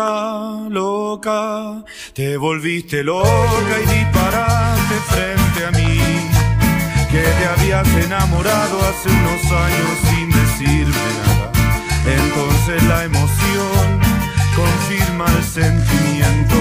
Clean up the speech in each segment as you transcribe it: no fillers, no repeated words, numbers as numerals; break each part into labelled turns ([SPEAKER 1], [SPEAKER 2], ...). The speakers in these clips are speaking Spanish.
[SPEAKER 1] loca, loca, te volviste loca y disparaste frente a mí, que te habías enamorado hace unos años sin decirme nada. Entonces la emoción confirma el sentimiento.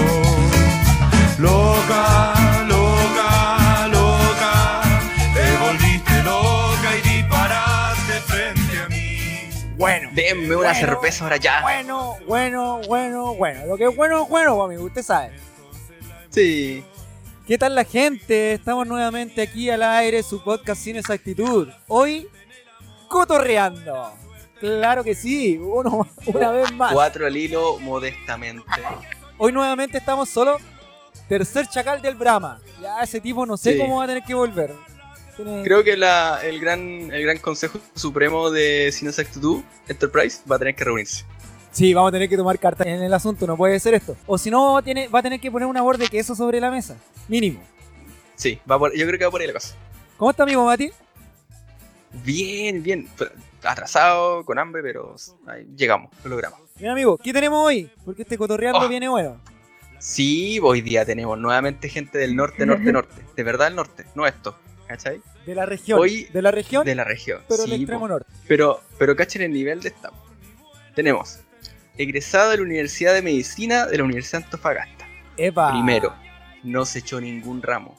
[SPEAKER 1] Loca, loca, loca, te volviste loca y disparaste frente a mí.
[SPEAKER 2] Bueno,
[SPEAKER 3] denme una cerveza ahora ya.
[SPEAKER 2] Bueno. Lo que es bueno, amigo, usted sabe.
[SPEAKER 3] Sí.
[SPEAKER 2] ¿Qué tal la gente? Estamos nuevamente aquí al aire, su podcast Sin Exactitud. Hoy, cotorreando. Claro que sí, una vez más.
[SPEAKER 3] 4 al hilo, modestamente.
[SPEAKER 2] Hoy nuevamente estamos solo. Tercer chacal del Brahma. Ya ese tipo no sé cómo va a tener que volver.
[SPEAKER 3] Creo que el gran Consejo Supremo de Sin Exactitud, Enterprise, va a tener que reunirse.
[SPEAKER 2] Sí, vamos a tener que tomar cartas en el asunto, no puede ser esto. O si no, va a tener que poner una borde de queso sobre la mesa. Mínimo.
[SPEAKER 3] Sí, yo creo que va por ahí la cosa.
[SPEAKER 2] ¿Cómo está, amigo Mati?
[SPEAKER 3] Bien. Atrasado, con hambre, pero ahí llegamos, lo logramos.
[SPEAKER 2] Bien, amigo, ¿qué tenemos hoy? Porque este cotorreando viene bueno.
[SPEAKER 3] Sí, hoy día tenemos nuevamente gente del norte. De verdad el norte, no esto, ¿cachai?
[SPEAKER 2] De la región.
[SPEAKER 3] De la región.
[SPEAKER 2] Pero
[SPEAKER 3] sí,
[SPEAKER 2] del extremo norte.
[SPEAKER 3] Pero cachen el nivel de esta. Tenemos egresado de la Universidad de Medicina de la Universidad de Antofagasta.
[SPEAKER 2] ¡Epa!
[SPEAKER 3] Primero, no se echó ningún ramo.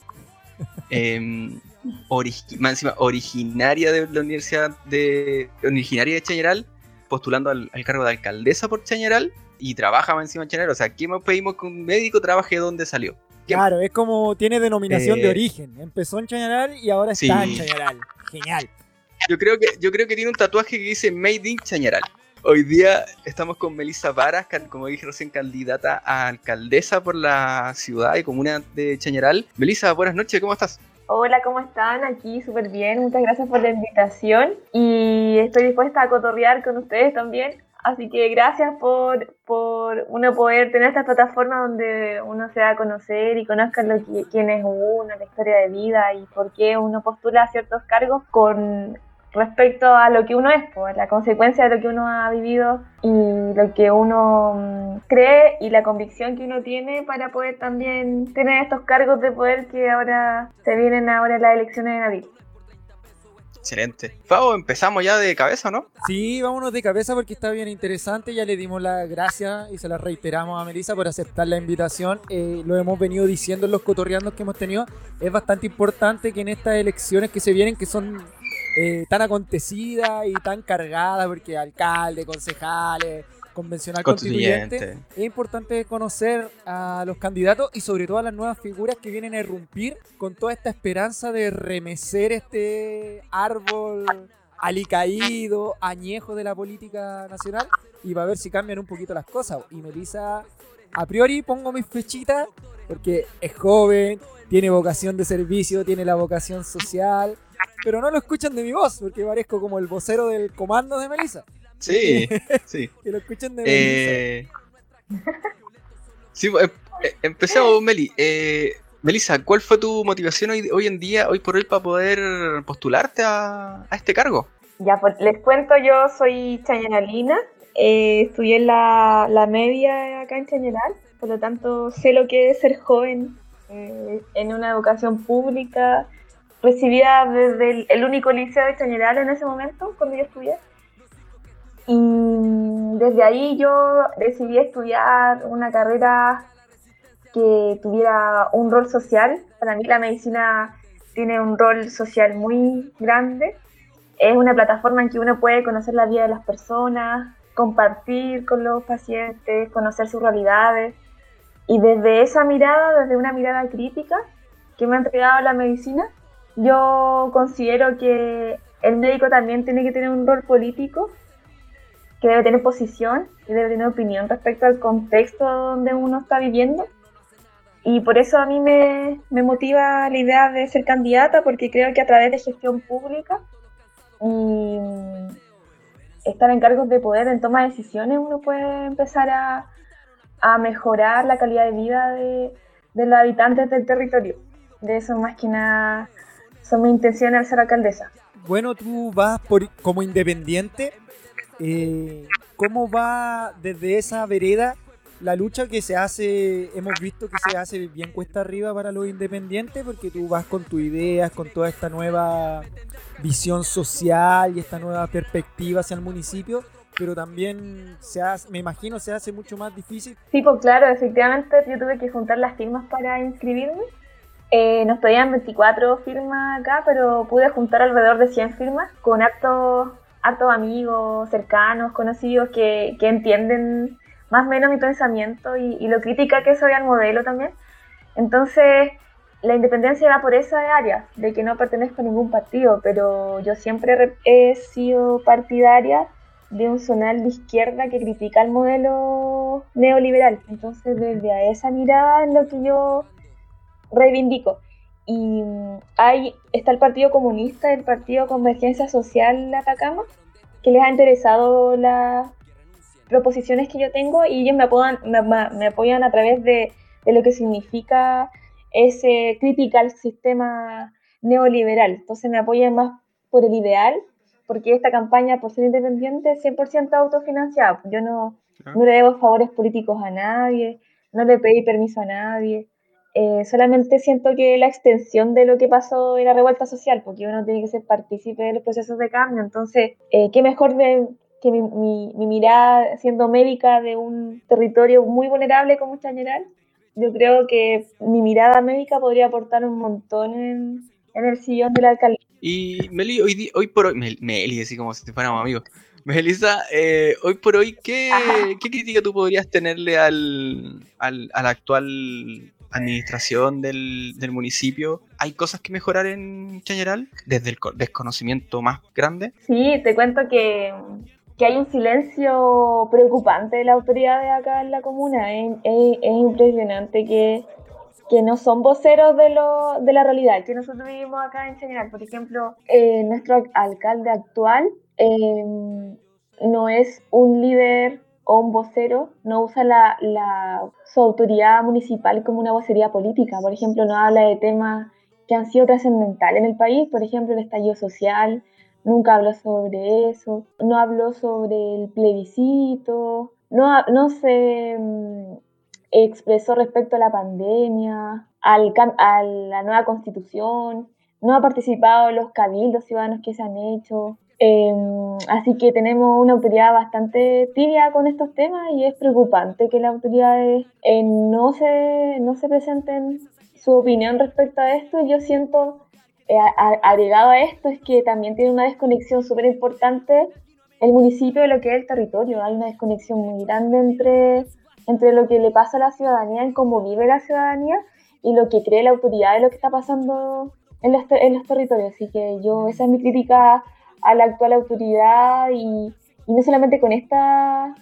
[SPEAKER 3] Más encima, originaria de la Universidad originaria de Chañaral, postulando al cargo de alcaldesa por Chañaral y trabaja más encima en Chañaral. O sea, ¿qué más pedimos que un médico trabaje donde salió?
[SPEAKER 2] Claro, es como tiene denominación de origen. Empezó en Chañaral y ahora está en Chañaral. Genial.
[SPEAKER 3] Yo creo que tiene un tatuaje que dice Made in Chañaral. Hoy día estamos con Melissa Varas, como dije recién, candidata a alcaldesa por la ciudad y comuna de Chañaral. Melissa, buenas noches, ¿cómo estás?
[SPEAKER 4] Hola, ¿cómo están? Aquí súper bien, muchas gracias por la invitación y estoy dispuesta a cotorrear con ustedes también. Así que gracias por uno poder tener esta plataforma donde uno se da a conocer y conozca quién es uno, la historia de vida y por qué uno postula ciertos cargos con respecto a lo que uno es, pues, la consecuencia de lo que uno ha vivido y lo que uno cree y la convicción que uno tiene para poder también tener estos cargos de poder que ahora se vienen ahora las elecciones en abril.
[SPEAKER 3] Excelente. Fabo, empezamos ya de cabeza, ¿no?
[SPEAKER 2] Sí, vámonos de cabeza porque está bien interesante. Ya le dimos las gracias y se las reiteramos a Melissa por aceptar la invitación. Lo hemos venido diciendo en los cotorreandos que hemos tenido. Es bastante importante que en estas elecciones que se vienen, que son tan acontecidas y tan cargadas, porque alcalde, concejales, convencional constituyente, es importante conocer a los candidatos y sobre todo a las nuevas figuras que vienen a irrumpir con toda esta esperanza de remecer este árbol alicaído, añejo de la política nacional y va a ver si cambian un poquito las cosas. Y Melissa, a priori pongo mis fechitas porque es joven, tiene vocación de servicio, tiene la vocación social, pero no lo escuchan de mi voz porque parezco como el vocero del comando de Melissa.
[SPEAKER 3] Sí.
[SPEAKER 2] Que lo escuchen de Melissa.
[SPEAKER 3] Sí, empecemos, Meli. Melissa, ¿cuál fue tu motivación hoy en día, hoy por hoy, para poder postularte a este cargo?
[SPEAKER 4] Ya, pues les cuento, yo soy chañaralina, estudié la media acá en Chañaral, por lo tanto sé lo que es ser joven en una educación pública, recibida desde el único liceo de Chañaral en ese momento, cuando yo estudié. Y desde ahí yo decidí estudiar una carrera que tuviera un rol social. Para mí la medicina tiene un rol social muy grande. Es una plataforma en que uno puede conocer la vida de las personas, compartir con los pacientes, conocer sus realidades. Y desde esa mirada, desde una mirada crítica que me ha entregado la medicina, yo considero que el médico también tiene que tener un rol político, que debe tener posición, que debe tener opinión respecto al contexto donde uno está viviendo. Y por eso a mí me motiva la idea de ser candidata, porque creo que a través de gestión pública y estar en cargos de poder en toma de decisiones, uno puede empezar a mejorar la calidad de vida de los habitantes del territorio. De eso más que nada son mis intenciones al ser alcaldesa.
[SPEAKER 2] Bueno, tú vas como independiente. ¿Cómo va desde esa vereda la lucha que se hace, hemos visto que se hace bien cuesta arriba para los independientes, porque tú vas con tus ideas, con toda esta nueva visión social y esta nueva perspectiva hacia el municipio, pero también me imagino se hace mucho más difícil.
[SPEAKER 4] Sí, pues claro, efectivamente yo tuve que juntar las firmas para inscribirme. Nos pedían 24 firmas acá, pero pude juntar alrededor de 100 firmas con hartos amigos, cercanos, conocidos que entienden más o menos mi pensamiento y lo crítica que soy al modelo también. Entonces, la independencia va por esa área, de que no pertenezco a ningún partido, pero yo siempre he sido partidaria de un zonal de izquierda que critica el modelo neoliberal. Entonces, desde a esa mirada es lo que yo reivindico. Y ahí está el Partido Comunista, el Partido Convergencia Social Atacama, que les ha interesado las proposiciones que yo tengo y ellos me apoyan a través de lo que significa ese crítica al sistema neoliberal. Entonces me apoyan más por el ideal, porque esta campaña, por ser independiente, es 100% autofinanciada. Yo no le debo favores políticos a nadie, no le pedí permiso a nadie. Solamente siento que la extensión de lo que pasó en la revuelta social, porque uno tiene que ser partícipe de los procesos de cambio. Entonces, qué mejor que mi mirada, siendo médica de un territorio muy vulnerable como Chañaral. Yo creo que mi mirada médica podría aportar un montón en el sillón de la alcaldía.
[SPEAKER 3] Y Meli, hoy por hoy, Meli, así como si fuéramos amigos. Melissa, hoy por hoy, ¿qué crítica tú podrías tenerle a la actual administración del municipio? ¿Hay cosas que mejorar en Chañaral desde el desconocimiento más grande?
[SPEAKER 4] Sí, te cuento que hay un silencio preocupante de la autoridad de acá en la comuna. Es impresionante que no son voceros de la realidad que nosotros vivimos acá en Chañaral. Por ejemplo, nuestro alcalde actual no es un líder o un vocero, no usa su autoridad municipal como una vocería política. Por ejemplo, no habla de temas que han sido trascendentales en el país, por ejemplo, el estallido social. Nunca habló sobre eso, no habló sobre el plebiscito, no se expresó respecto a la pandemia, a la nueva constitución, no ha participado en los cabildos ciudadanos que se han hecho. Así que tenemos una autoridad bastante tibia con estos temas y es preocupante que las autoridades no se presenten su opinión respecto a esto. Yo siento, agregado a esto, es que también tiene una desconexión súper importante el municipio de lo que es el territorio. Hay una desconexión muy grande entre lo que le pasa a la ciudadanía, en cómo vive la ciudadanía, y lo que cree la autoridad de lo que está pasando en los territorios. Así que esa es mi crítica a la actual autoridad, y no solamente con esta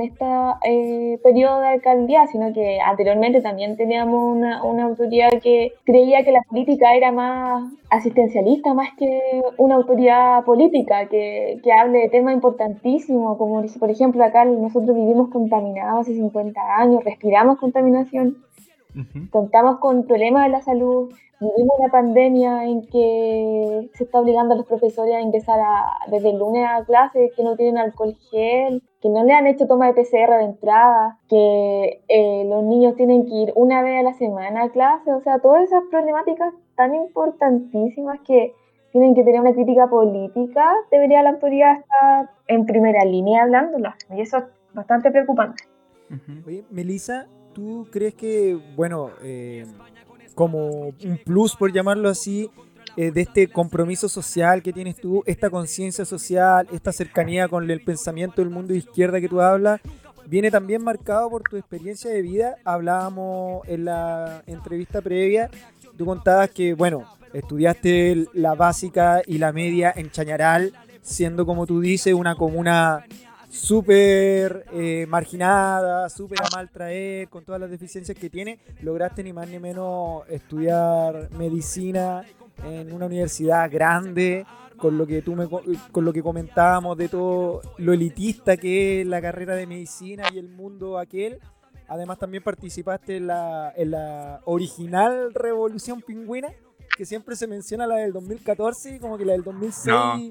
[SPEAKER 4] periodo de alcaldía, sino que anteriormente también teníamos una autoridad que creía que la política era más asistencialista, más que una autoridad política que hable de temas importantísimos, como por ejemplo acá nosotros vivimos contaminados hace 50 años, respiramos contaminación, contamos con problemas de la salud, vivimos una pandemia en que se está obligando a los profesores a ingresar desde el lunes a clase, que no tienen alcohol gel, que no le han hecho toma de PCR de entrada, que los niños tienen que ir una vez a la semana a clase. O sea, todas esas problemáticas tan importantísimas que tienen que tener una crítica política, debería la autoridad estar en primera línea hablándolas, y eso es bastante preocupante.
[SPEAKER 2] Oye, Melissa, ¿tú crees que, bueno, como un plus, por llamarlo así, de este compromiso social que tienes tú, esta conciencia social, esta cercanía con el pensamiento del mundo de izquierda que tú hablas, viene también marcado por tu experiencia de vida? Hablábamos en la entrevista previa, tú contabas que, bueno, estudiaste la básica y la media en Chañaral, siendo, como tú dices, una comuna súper marginada, súper a mal traer, con todas las deficiencias que tiene. Lograste ni más ni menos estudiar medicina en una universidad grande, con lo que comentábamos de todo lo elitista que es la carrera de medicina y el mundo aquel. Además también participaste en la original Revolución Pingüina, que siempre se menciona la del 2014, como que la del 2006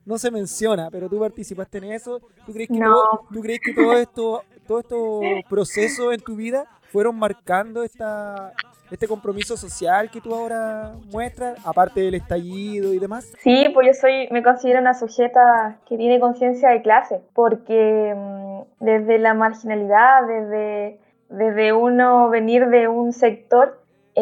[SPEAKER 2] no se menciona, pero tú participaste en eso. ¿Tú crees que,
[SPEAKER 4] No.
[SPEAKER 2] tú crees que todo estos procesos en tu vida fueron marcando este compromiso social que tú ahora muestras, aparte del estallido y demás?
[SPEAKER 4] Sí, pues me considero una sujeta que tiene conciencia de clase, porque desde la marginalidad, desde uno venir de un sector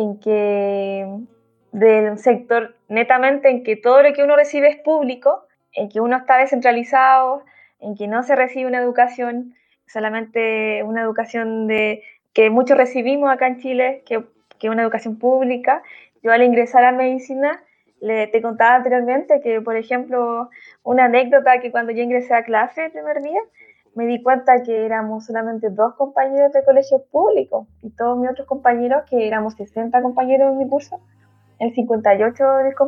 [SPEAKER 4] del sector netamente en que todo lo que uno recibe es público, en que uno está descentralizado, en que no se recibe una educación, solamente una educación que muchos recibimos acá en Chile, que una educación pública. Yo al ingresar a medicina, te contaba anteriormente que, por ejemplo, una anécdota que cuando yo ingresé a clase el primer día, me di cuenta que éramos solamente 2 compañeros de colegios públicos y todos mis otros compañeros, que éramos 60 compañeros en mi curso, los 58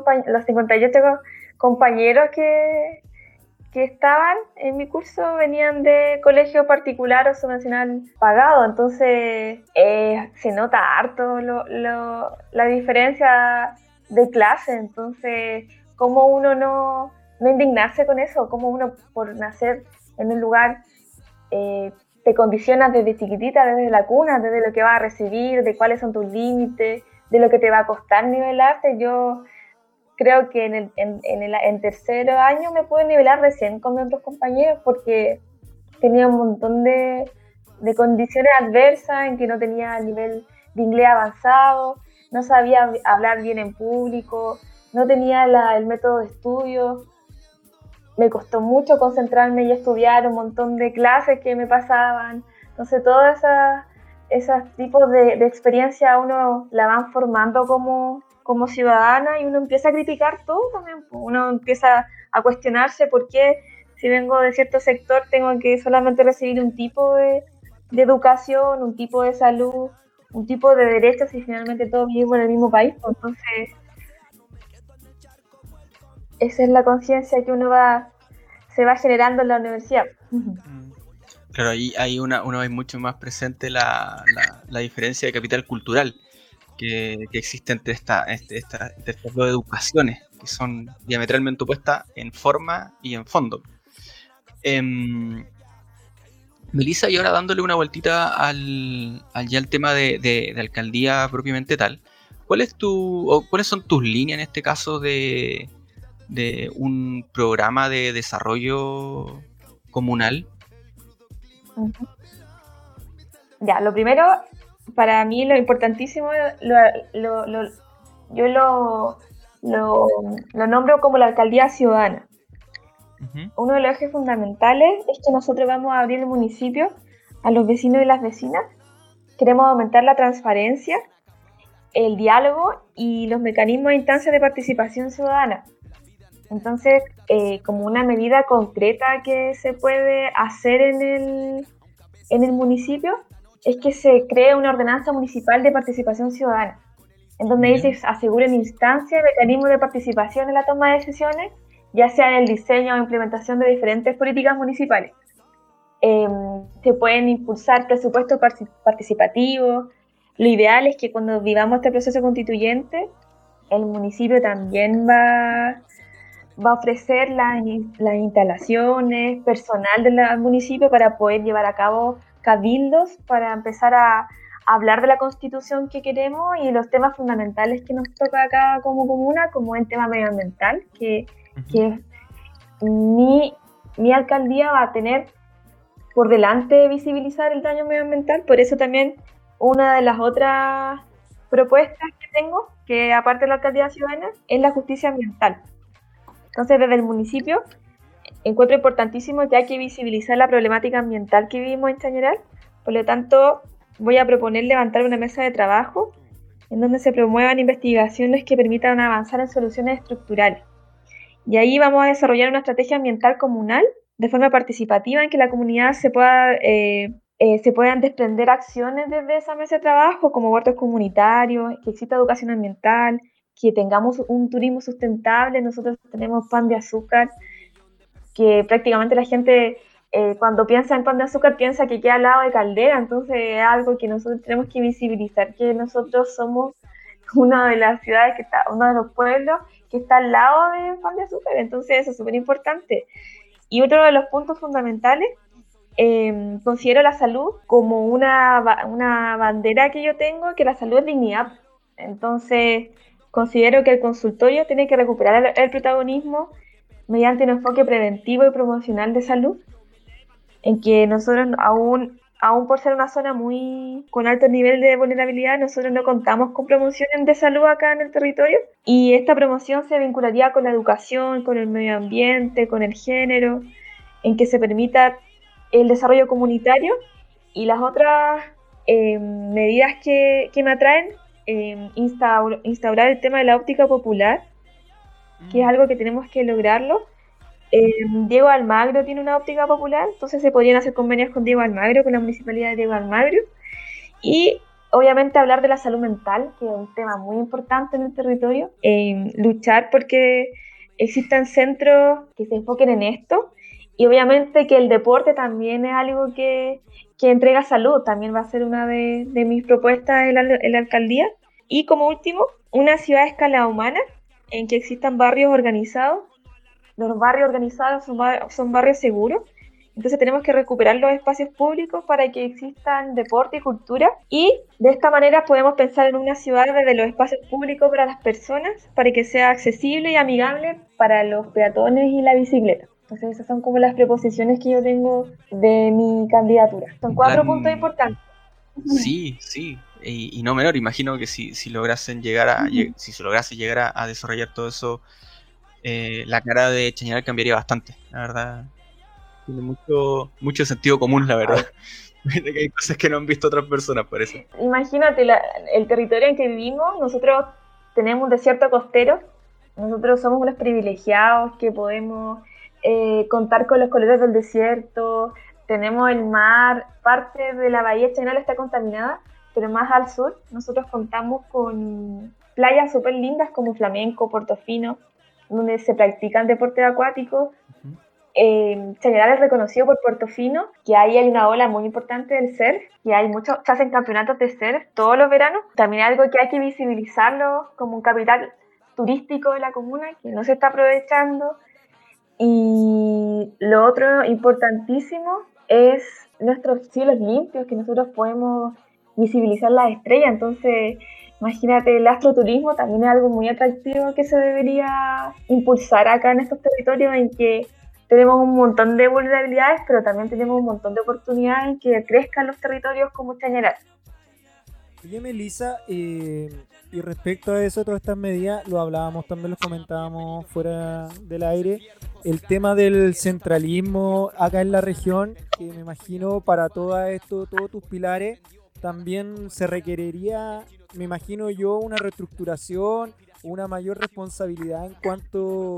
[SPEAKER 4] compañeros que estaban en mi curso venían de colegio particular o subvencional pagado, entonces se nota harto la diferencia de clase, entonces cómo uno no indignarse con eso, cómo uno por nacer en un lugar te condicionas desde chiquitita, desde la cuna, desde lo que vas a recibir, de cuáles son tus límites, de lo que te va a costar nivelarte. Yo creo que en tercer año me pude nivelar recién con mis otros compañeros porque tenía un montón de condiciones adversas en que no tenía nivel de inglés avanzado, no sabía hablar bien en público, no tenía el método de estudio. Me costó mucho concentrarme y estudiar un montón de clases que me pasaban. Entonces todas esos tipos de experiencia uno la van formando como ciudadana y uno empieza a criticar todo también. Uno empieza a cuestionarse por qué, si vengo de cierto sector, tengo que solamente recibir un tipo de educación, un tipo de salud, un tipo de derechos y finalmente todos vivimos en el mismo país. Entonces, esa es la conciencia que se va generando en la universidad.
[SPEAKER 3] Claro, ahí uno ve mucho más presente la diferencia de capital cultural que existe entre estas dos educaciones, que son diametralmente opuestas en forma y en fondo. Melissa, y ahora dándole una vueltita al tema de alcaldía propiamente tal, ¿cuáles son tus líneas en este caso de un programa de desarrollo comunal?
[SPEAKER 4] Uh-huh. Ya, lo primero, para mí lo importantísimo, yo lo nombro como la alcaldía ciudadana. Uh-huh. Uno de los ejes fundamentales es que nosotros vamos a abrir el municipio a los vecinos y las vecinas. Queremos aumentar la transparencia, el diálogo y los mecanismos e instancias de participación ciudadana. Entonces, como una medida concreta que se puede hacer en el municipio, es que se cree una ordenanza municipal de participación ciudadana, en donde se aseguren instancias y mecanismos de participación en la toma de decisiones, ya sea en el diseño o implementación de diferentes políticas municipales. Se pueden impulsar presupuestos participativos. Lo ideal es que cuando vivamos este proceso constituyente, el municipio también va a ofrecer las instalaciones, personal del municipio para poder llevar a cabo cabildos, para empezar a hablar de la constitución que queremos y los temas fundamentales que nos toca acá como comuna, como el tema medioambiental, que mi alcaldía va a tener por delante visibilizar el daño medioambiental. Por eso también una de las otras propuestas que tengo, que aparte de la alcaldía ciudadana, es la justicia ambiental. Entonces, desde el municipio, encuentro importantísimo que hay que visibilizar la problemática ambiental que vivimos en Chañaral. Por lo tanto, voy a proponer levantar una mesa de trabajo en donde se promuevan investigaciones que permitan avanzar en soluciones estructurales. Y ahí vamos a desarrollar una estrategia ambiental comunal de forma participativa en que la comunidad se puedan desprender acciones desde esa mesa de trabajo, como huertos comunitarios, que exista educación ambiental, que tengamos un turismo sustentable. Nosotros tenemos pan de azúcar, que prácticamente la gente cuando piensa en pan de azúcar piensa que queda al lado de Caldera, entonces es algo que nosotros tenemos que visibilizar, que nosotros somos una de las ciudades uno de los pueblos que está al lado de Pan de Azúcar, entonces eso es súper importante. Y otro de los puntos fundamentales, considero la salud como una bandera que yo tengo, que la salud es dignidad. Entonces, considero que el consultorio tiene que recuperar el protagonismo mediante un enfoque preventivo y promocional de salud, en que nosotros aún por ser una zona con alto nivel de vulnerabilidad, nosotros no contamos con promociones de salud acá en el territorio, y esta promoción se vincularía con la educación, con el medio ambiente, con el género, en que se permita el desarrollo comunitario. Y las otras medidas que me atraen, instaurar el tema de la óptica popular, que es algo que tenemos que lograrlo. Diego Almagro tiene una óptica popular, entonces se podrían hacer convenios con Diego Almagro, con la municipalidad de Diego Almagro. Y obviamente hablar de la salud mental, que es un tema muy importante en el territorio, luchar porque existan centros que se enfoquen en esto, y obviamente que el deporte también es algo que entrega salud, también va a ser una de mis propuestas en la alcaldía. Y como último, una ciudad a escala humana, en que existan barrios organizados. Los barrios organizados son barrios seguros, entonces tenemos que recuperar los espacios públicos para que existan deporte y cultura, y de esta manera podemos pensar en una ciudad desde los espacios públicos para las personas, para que sea accesible y amigable para los peatones y la bicicleta. Entonces esas son como las preposiciones que yo tengo de mi candidatura. Son 4 puntos importantes.
[SPEAKER 3] Sí, sí. Y no menor, imagino que si lograsen si se lograse llegar a desarrollar todo eso, la cara de Chañaral cambiaría bastante, la verdad. Tiene mucho sentido común, la verdad. Hay cosas que no han visto otras personas, parece.
[SPEAKER 4] Imagínate, el territorio en que vivimos, nosotros tenemos un desierto costero, nosotros somos unos privilegiados que podemos contar con los colores del desierto, tenemos el mar, parte de la bahía de Chañaral está contaminada, pero más al sur nosotros contamos con playas súper lindas como Flamenco, Portofino, donde se practican deportes acuáticos. Chañaral es reconocido por Portofino, que ahí hay una ola muy importante del surf, y se hacen campeonatos de surf todos los veranos. También es algo que hay que visibilizarlo como un capital turístico de la comuna que no se está aprovechando. Y lo otro importantísimo es nuestros cielos limpios, que nosotros podemos visibilizar las estrellas. Entonces, imagínate, el astroturismo también es algo muy atractivo que se debería impulsar acá en estos territorios en que tenemos un montón de vulnerabilidades, pero también tenemos un montón de oportunidades en que crezcan los territorios como Chañaral.
[SPEAKER 2] Oye, Melissa, y respecto a eso, todas estas medidas, lo hablábamos también, lo comentábamos fuera del aire, el tema del centralismo acá en la región, que me imagino para todo esto, todos tus pilares, también se requeriría, me imagino yo, una reestructuración, una mayor responsabilidad en cuanto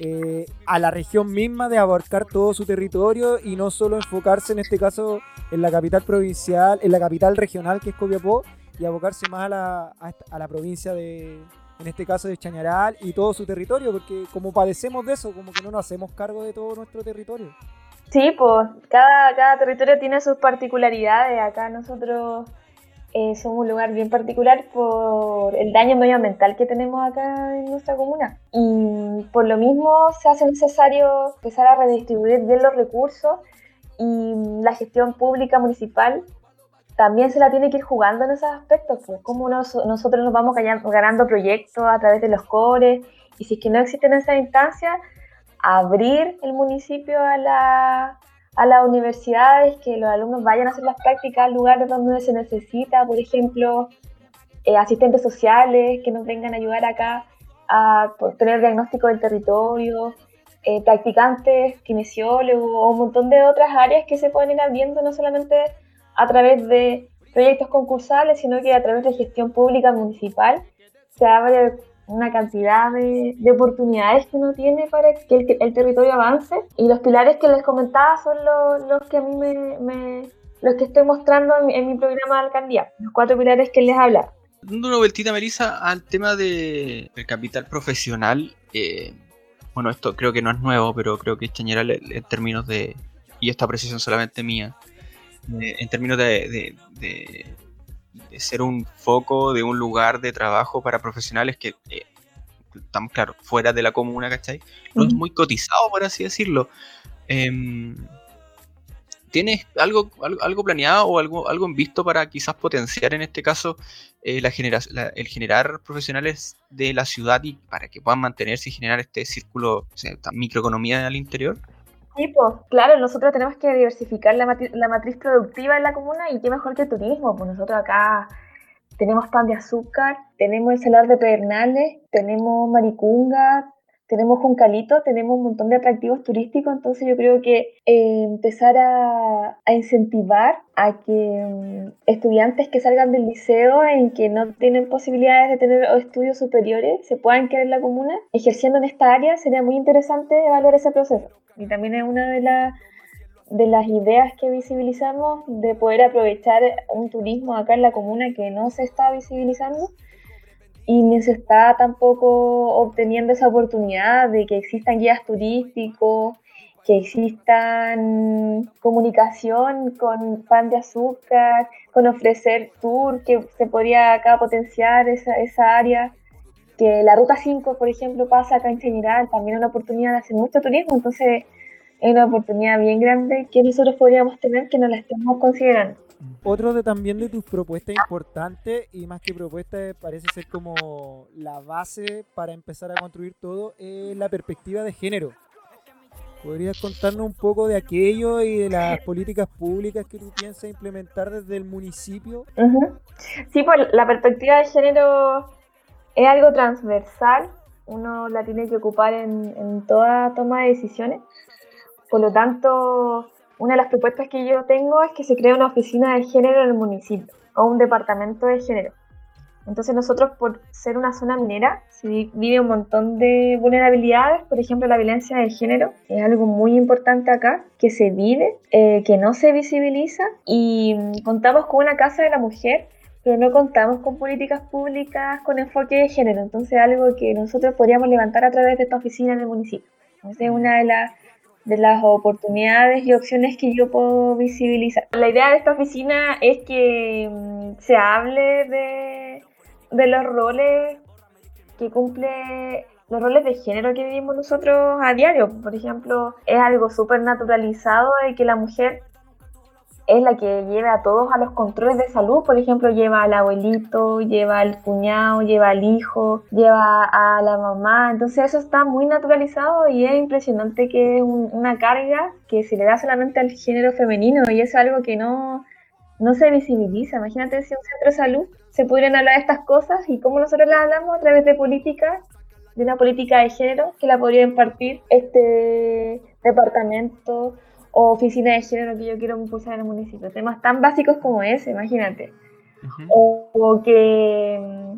[SPEAKER 2] a la región misma de abarcar todo su territorio y no solo enfocarse en este caso en la capital provincial, en la capital regional que es Copiapó, y abocarse más a la provincia en este caso de Chañaral y todo su territorio, porque como padecemos de eso, como que no nos hacemos cargo de todo nuestro territorio.
[SPEAKER 4] Sí, pues cada territorio tiene sus particularidades. Acá nosotros somos un lugar bien particular por el daño medioambiental que tenemos acá en nuestra comuna. Y por lo mismo se hace necesario empezar a redistribuir bien los recursos, y la gestión pública municipal también se la tiene que ir jugando en esos aspectos, pues como nosotros nos vamos ganando proyectos a través de los cores, y si es que no existen esas instancias, abrir el municipio a las universidades, que los alumnos vayan a hacer las prácticas al lugar donde se necesita, por ejemplo, asistentes sociales que nos vengan a ayudar acá a tener diagnóstico del territorio, practicantes, kinesiólogos o un montón de otras áreas que se pueden ir abriendo, no solamente a través de proyectos concursales, sino que a través de gestión pública municipal se abre una cantidad de oportunidades que uno tiene para que el territorio avance. Y los pilares que les comentaba son los que a mí los que estoy mostrando en mi programa de alcaldía, los 4 pilares que les habla.
[SPEAKER 3] Dando una vueltita, Melissa, al tema del capital profesional, bueno, esto creo que no es nuevo, pero creo que es Chañaral en términos de, y esta precisión solamente mía, en términos de ser un foco de un lugar de trabajo para profesionales que estamos, claro, fuera de la comuna, ¿cachai? No es muy cotizado, por así decirlo. ¿Tienes algo planeado o algo en visto para quizás potenciar en este caso el generar profesionales de la ciudad y para que puedan mantenerse y generar este círculo, o sea, esta microeconomía al interior?
[SPEAKER 4] Sí, pues claro, nosotros tenemos que diversificar la matriz productiva en la comuna y qué mejor que el turismo, pues nosotros acá tenemos Pan de Azúcar, tenemos el Salar de Pedernales, tenemos Maricunga, tenemos Juncalito, tenemos un montón de atractivos turísticos, entonces yo creo que empezar a incentivar a que estudiantes que salgan del liceo en que no tienen posibilidades de tener estudios superiores se puedan quedar en la comuna ejerciendo en esta área, sería muy interesante evaluar ese proceso. Y también es una de las ideas que visibilizamos de poder aprovechar un turismo acá en la comuna que no se está visibilizando y ni se está tampoco obteniendo esa oportunidad de que existan guías turísticos, que existan comunicación con Pan de Azúcar, con ofrecer tour, que se podría acá potenciar esa área, que la Ruta 5, por ejemplo, pasa acá en Chañaral, también es una oportunidad de hacer mucho turismo, entonces es una oportunidad bien grande que nosotros podríamos tener que no la estemos considerando.
[SPEAKER 2] Otro también de tus propuestas importantes, y más que propuestas, parece ser como la base para empezar a construir todo, es la perspectiva de género. ¿Podrías contarnos un poco de aquello y de las políticas públicas que tú piensas implementar desde el municipio?
[SPEAKER 4] Uh-huh. Sí, pues la perspectiva de género es algo transversal, uno la tiene que ocupar en toda toma de decisiones. Por lo tanto, una de las propuestas que yo tengo es que se cree una oficina de género en el municipio o un departamento de género. Entonces nosotros, por ser una zona minera, se vive un montón de vulnerabilidades. Por ejemplo, la violencia de género es algo muy importante acá, que se vive, que no se visibiliza, y contamos con una casa de la mujer, pero no contamos con políticas públicas con enfoque de género. Entonces es algo que nosotros podríamos levantar a través de esta oficina en el municipio. Entonces es una de las oportunidades y opciones que yo puedo visibilizar. La idea de esta oficina es que se hable de los roles que cumple, los roles de género que vivimos nosotros a diario. Por ejemplo, es algo súper naturalizado de que la mujer es la que lleva a todos a los controles de salud. Por ejemplo, lleva al abuelito, lleva al cuñado, lleva al hijo, lleva a la mamá. Entonces eso está muy naturalizado y es impresionante que es una carga que se le da solamente al género femenino, y es algo que no se visibiliza. Imagínate si en un centro de salud se pudieran hablar de estas cosas y cómo nosotros las hablamos a través de políticas, de una política de género que la podría impartir este departamento o oficina de género que yo quiero impulsar en el municipio. Temas tan básicos como ese, imagínate. Uh-huh. O que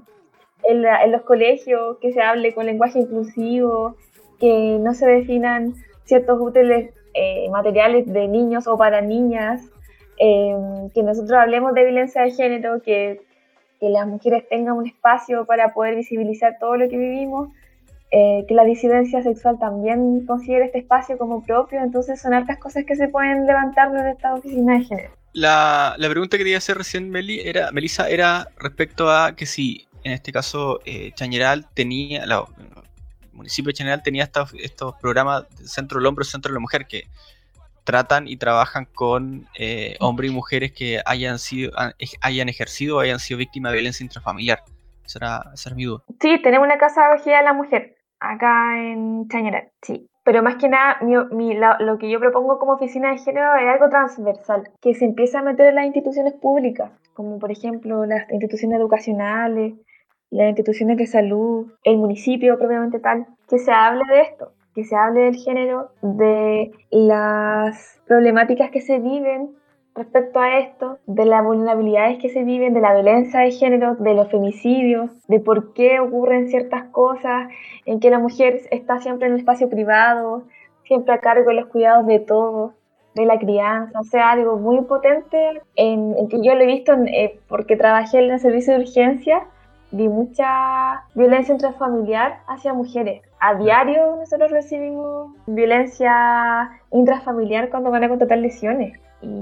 [SPEAKER 4] en los colegios que se hable con lenguaje inclusivo, que no se definan ciertos útiles materiales de niños o para niñas, que nosotros hablemos de violencia de género, que las mujeres tengan un espacio para poder visibilizar todo lo que vivimos, que la disidencia sexual también considere este espacio como propio. Entonces son hartas cosas que se pueden levantar desde esta oficina de género.
[SPEAKER 3] La pregunta que te iba a hacer recién, Melissa, era respecto a que si en este caso Chañaral tenía, el municipio de Chañaral tenía estos programas de Centro del Hombre, Centro de la Mujer, que tratan y trabajan con hombres y mujeres que hayan ejercido o hayan sido víctimas de violencia intrafamiliar. Esa era mi duda.
[SPEAKER 4] Sí, tenemos una casa de acogida de la mujer acá en Chañaral, sí. Pero más que nada, lo que yo propongo como oficina de género es algo transversal, que se empiece a meter en las instituciones públicas, como por ejemplo las instituciones educacionales, las instituciones de salud, el municipio propiamente tal, que se hable de esto, que se hable del género, de las problemáticas que se viven respecto a esto, de las vulnerabilidades que se viven, de la violencia de género, de los femicidios, de por qué ocurren ciertas cosas, en que la mujer está siempre en el espacio privado, siempre a cargo de los cuidados de todos, de la crianza. O sea, algo muy potente en que yo lo he visto porque trabajé en el servicio de urgencia. Vi mucha violencia intrafamiliar hacia mujeres. A diario nosotros recibimos violencia intrafamiliar cuando van a contratar lesiones.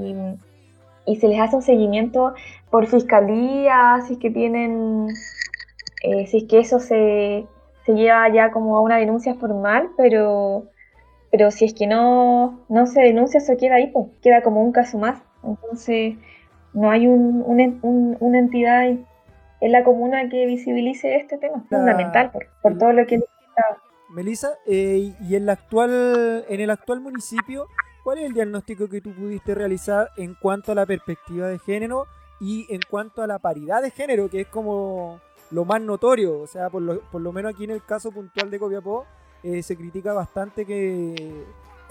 [SPEAKER 4] Y se les hace un seguimiento por fiscalía, si es que tienen, si es que eso se se lleva ya como a una denuncia formal, pero si es que no se denuncia, eso queda ahí, pues, queda como un caso más. Entonces, no hay una entidad en la comuna que visibilice este tema. Fundamental, por todo lo que...
[SPEAKER 2] Melissa, y en el actual municipio, ¿cuál es el diagnóstico que tú pudiste realizar en cuanto a la perspectiva de género y en cuanto a la paridad de género, que es como lo más notorio? O sea, por lo menos aquí en el caso puntual de Copiapó, se critica bastante que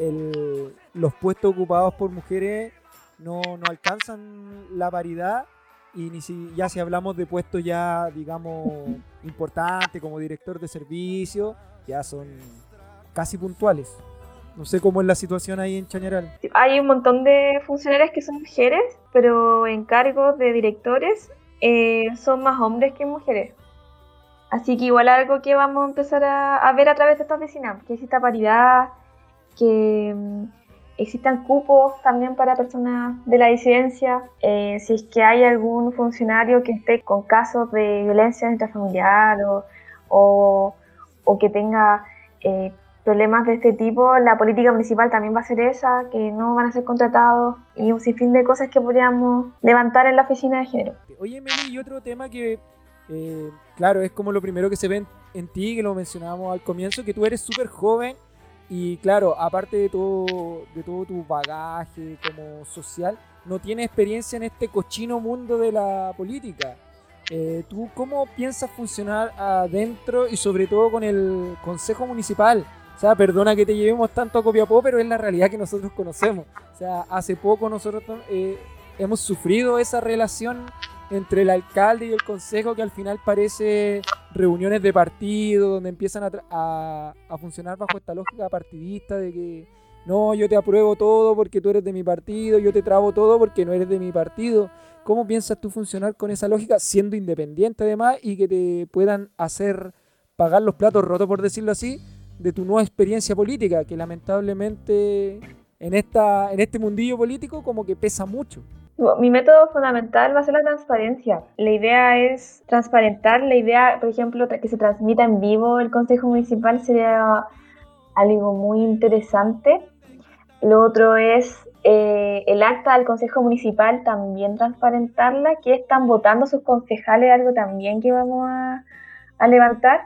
[SPEAKER 2] los puestos ocupados por mujeres no alcanzan la paridad, y ya si hablamos de puestos ya, digamos, importantes como director de servicio, ya son casi puntuales. No sé cómo es la situación ahí en Chañaral.
[SPEAKER 4] Hay un montón de funcionarias que son mujeres, pero en cargos de directores son más hombres que mujeres. Así que igual algo que vamos a empezar a ver a través de esta oficina, que exista paridad, que existan cupos también para personas de la disidencia. Si es que hay algún funcionario que esté con casos de violencia intrafamiliar o que tenga problemas de este tipo, la política municipal también va a ser esa, que no van a ser contratados, y un sinfín de cosas que podríamos levantar en la oficina de género.
[SPEAKER 2] Oye, Meli, y otro tema que, claro, es como lo primero que se ve en ti, que lo mencionábamos al comienzo, que tú eres súper joven y, claro, aparte de todo tu bagaje como social, no tienes experiencia en este cochino mundo de la política. ¿Tú cómo piensas funcionar adentro y sobre todo con el Consejo Municipal? O sea, perdona que te llevemos tanto a Copiapó, pero es la realidad que nosotros conocemos. O sea, hace poco nosotros hemos sufrido esa relación entre el alcalde y el consejo, que al final parece reuniones de partido, donde empiezan a funcionar bajo esta lógica partidista de que no, yo te apruebo todo porque tú eres de mi partido, yo te trabo todo porque no eres de mi partido. ¿Cómo piensas tú funcionar con esa lógica, siendo independiente además, y que te puedan hacer pagar los platos rotos, por decirlo así, de tu nueva experiencia política, que lamentablemente en este mundillo político como que pesa mucho?
[SPEAKER 4] Mi método fundamental va a ser la transparencia. La idea es transparentar. La idea, por ejemplo, que se transmita en vivo el Consejo Municipal sería algo muy interesante. Lo otro es el acta del Consejo Municipal, también transparentarla, que están votando sus concejales, algo también que vamos a levantar.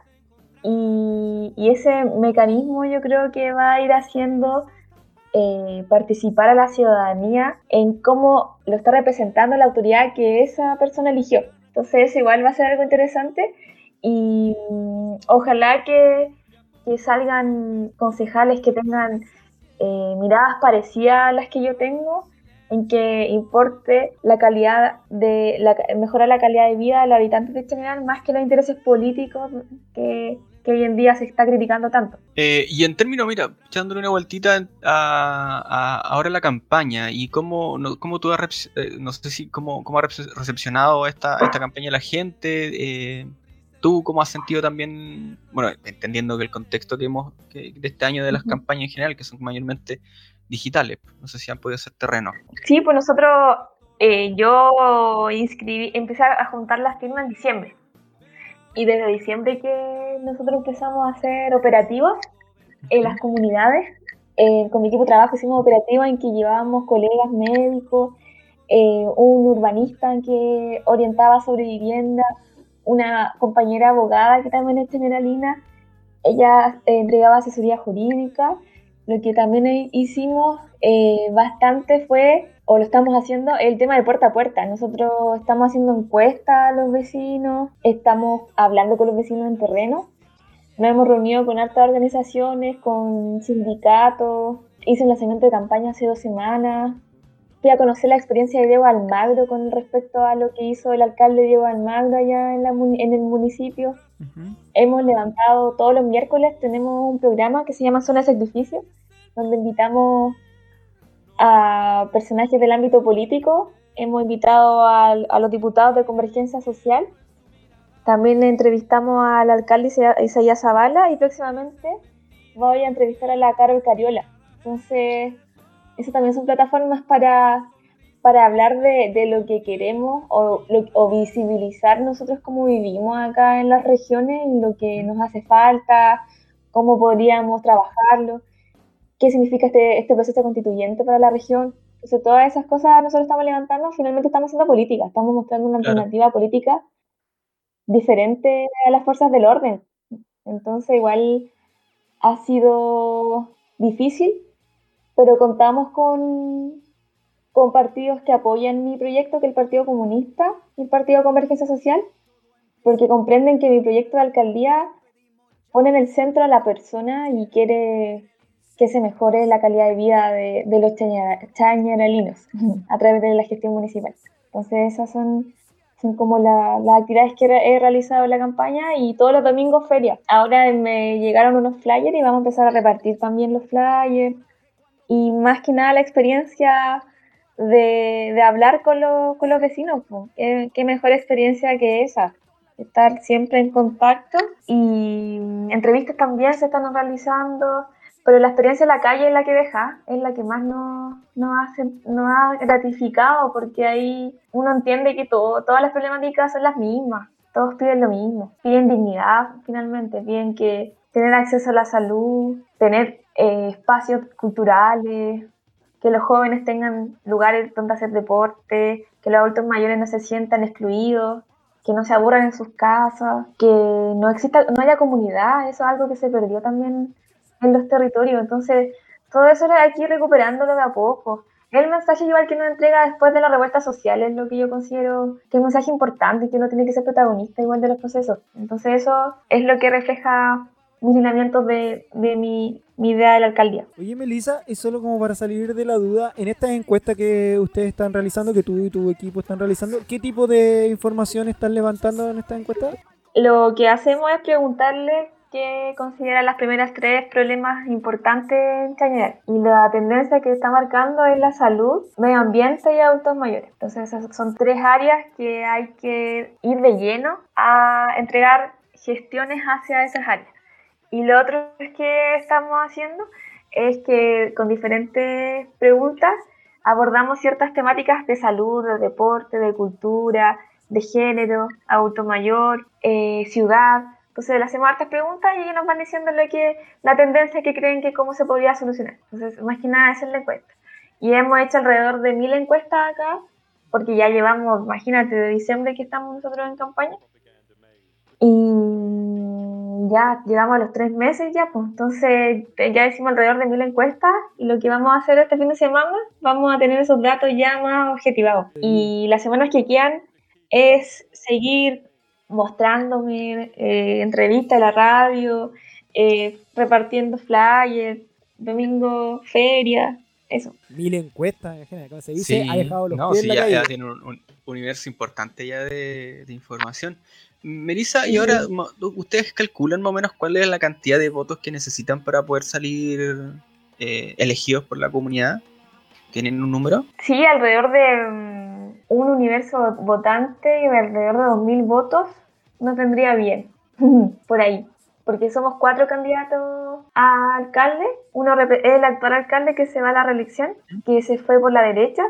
[SPEAKER 4] Y ese mecanismo yo creo que va a ir haciendo participar a la ciudadanía en cómo lo está representando la autoridad que esa persona eligió. Entonces igual va a ser algo interesante, y ojalá que salgan concejales que tengan miradas parecidas a las que yo tengo, en que importe la calidad mejorar la calidad de vida de los habitantes de Chañaral, más que los intereses políticos que hoy en día se está criticando tanto.
[SPEAKER 3] Y en términos, mira, echándole una vueltita ahora la campaña, y cómo tú has, no sé si cómo ha recepcionado esta campaña la gente. ¿Tú cómo has sentido también, bueno, entendiendo que el contexto de este año de las campañas en general, que son mayormente digitales, no sé si han podido hacer terreno?
[SPEAKER 4] Sí, pues nosotros, yo empecé a juntar las firmas en diciembre, y desde diciembre que nosotros empezamos a hacer operativos en las comunidades. Con mi equipo de trabajo hicimos operativos en que llevábamos colegas médicos, un urbanista en que orientaba sobre vivienda, una compañera abogada que también es generalina, ella entregaba asesoría jurídica. Lo que también hicimos bastante fue, o lo estamos haciendo, el tema de puerta a puerta. Nosotros estamos haciendo encuestas a los vecinos, estamos hablando con los vecinos en terreno. Nos hemos reunido con hartas organizaciones, con sindicatos. Hice un lanzamiento de campaña hace 2 semanas. Fui a conocer la experiencia de Diego Almagro con respecto a lo que hizo el alcalde Diego Almagro allá en el municipio. Uh-huh. Hemos levantado todos los miércoles, tenemos un programa que se llama Zona de Sacrificio, donde invitamos a personajes del ámbito político. Hemos invitado a los diputados de Convergencia Social. También entrevistamos al alcalde Isaías Zavala, y próximamente voy a entrevistar a la Carol Cariola. Entonces, eso también son plataformas para para hablar de lo que queremos o visibilizar nosotros cómo vivimos acá en las regiones y lo que nos hace falta, cómo podríamos trabajarlo, qué significa este proceso constituyente para la región. Entonces, todas esas cosas nosotros estamos levantando, finalmente estamos haciendo política, estamos mostrando una alternativa política diferente a las fuerzas del orden. Entonces, igual ha sido difícil, pero contamos con partidos que apoyan mi proyecto, que es el Partido Comunista y el Partido Convergencia Social, porque comprenden que mi proyecto de alcaldía pone en el centro a la persona y quiere que se mejore la calidad de vida de los chañaralinos a través de la gestión municipal. Entonces esas son como las actividades que he realizado en la campaña, y todos los domingos feria. Ahora me llegaron unos flyers y vamos a empezar a repartir también los flyers, y más que nada la experiencia de hablar con los vecinos. ¿Qué mejor experiencia que esa? Estar siempre en contacto, y entrevistas también se están realizando, pero la experiencia en la calle es la que deja, es la que más nos ha gratificado, porque ahí uno entiende que todas las problemáticas son las mismas, todos piden lo mismo, piden dignidad finalmente, piden que tener acceso a la salud, tener espacios culturales, que los jóvenes tengan lugares donde hacer deporte, que los adultos mayores no se sientan excluidos, que no se aburran en sus casas, que no haya comunidad. Eso es algo que se perdió también en los territorios. Entonces, todo eso hay que ir recuperándolo de a poco. El mensaje igual que nos entrega después de la revuelta social es lo que yo considero que es un mensaje importante y que uno tiene que ser protagonista igual de los procesos. Entonces eso es lo que refleja mis lineamientos de mi idea de la alcaldía.
[SPEAKER 2] Oye, Melissa, y solo como para salir de la duda, en esta encuesta que ustedes están realizando, que tú y tu equipo están realizando, ¿qué tipo de información están levantando en esta encuesta?
[SPEAKER 4] Lo que hacemos es preguntarle qué consideran las primeras 3 problemas importantes en Chañaral. Y la tendencia que está marcando es la salud, medio ambiente y adultos mayores. Entonces esas son 3 áreas que hay que ir de lleno a entregar gestiones hacia esas áreas. Y lo otro que estamos haciendo es que con diferentes preguntas abordamos ciertas temáticas de salud, de deporte, de cultura, de género, adulto mayor, ciudad. Entonces le hacemos hartas preguntas y ellos nos van diciendo la tendencia que creen que cómo se podría solucionar. Entonces, más que nada esa es la encuesta. Y hemos hecho alrededor de 1000 encuestas acá, porque ya llevamos, imagínate, de diciembre que estamos nosotros en campaña. Y ya llegamos a los 3 meses ya, pues entonces ya hicimos alrededor de 1000 encuestas, y lo que vamos a hacer este fin de semana, vamos a tener esos datos ya más objetivados. Y las semanas que quedan es seguir mostrándome entrevistas en la radio, repartiendo flyers, domingo feria, eso.
[SPEAKER 2] 1000 encuestas, como se dice,
[SPEAKER 3] Sí,
[SPEAKER 2] ha dejado los
[SPEAKER 3] no,
[SPEAKER 2] pies
[SPEAKER 3] sí,
[SPEAKER 2] en la
[SPEAKER 3] ya
[SPEAKER 2] calle.
[SPEAKER 3] tiene un universo importante ya de información. Melissa, y ahora ustedes calculan más o menos cuál es la cantidad de votos que necesitan para poder salir elegidos por la comunidad. ¿Tienen un número?
[SPEAKER 4] Sí, alrededor de un universo votante y alrededor de 2000 votos nos vendría bien, por ahí. Porque somos 4 candidatos a alcalde. Uno es el actual alcalde que se va a la reelección, que se fue por la derecha.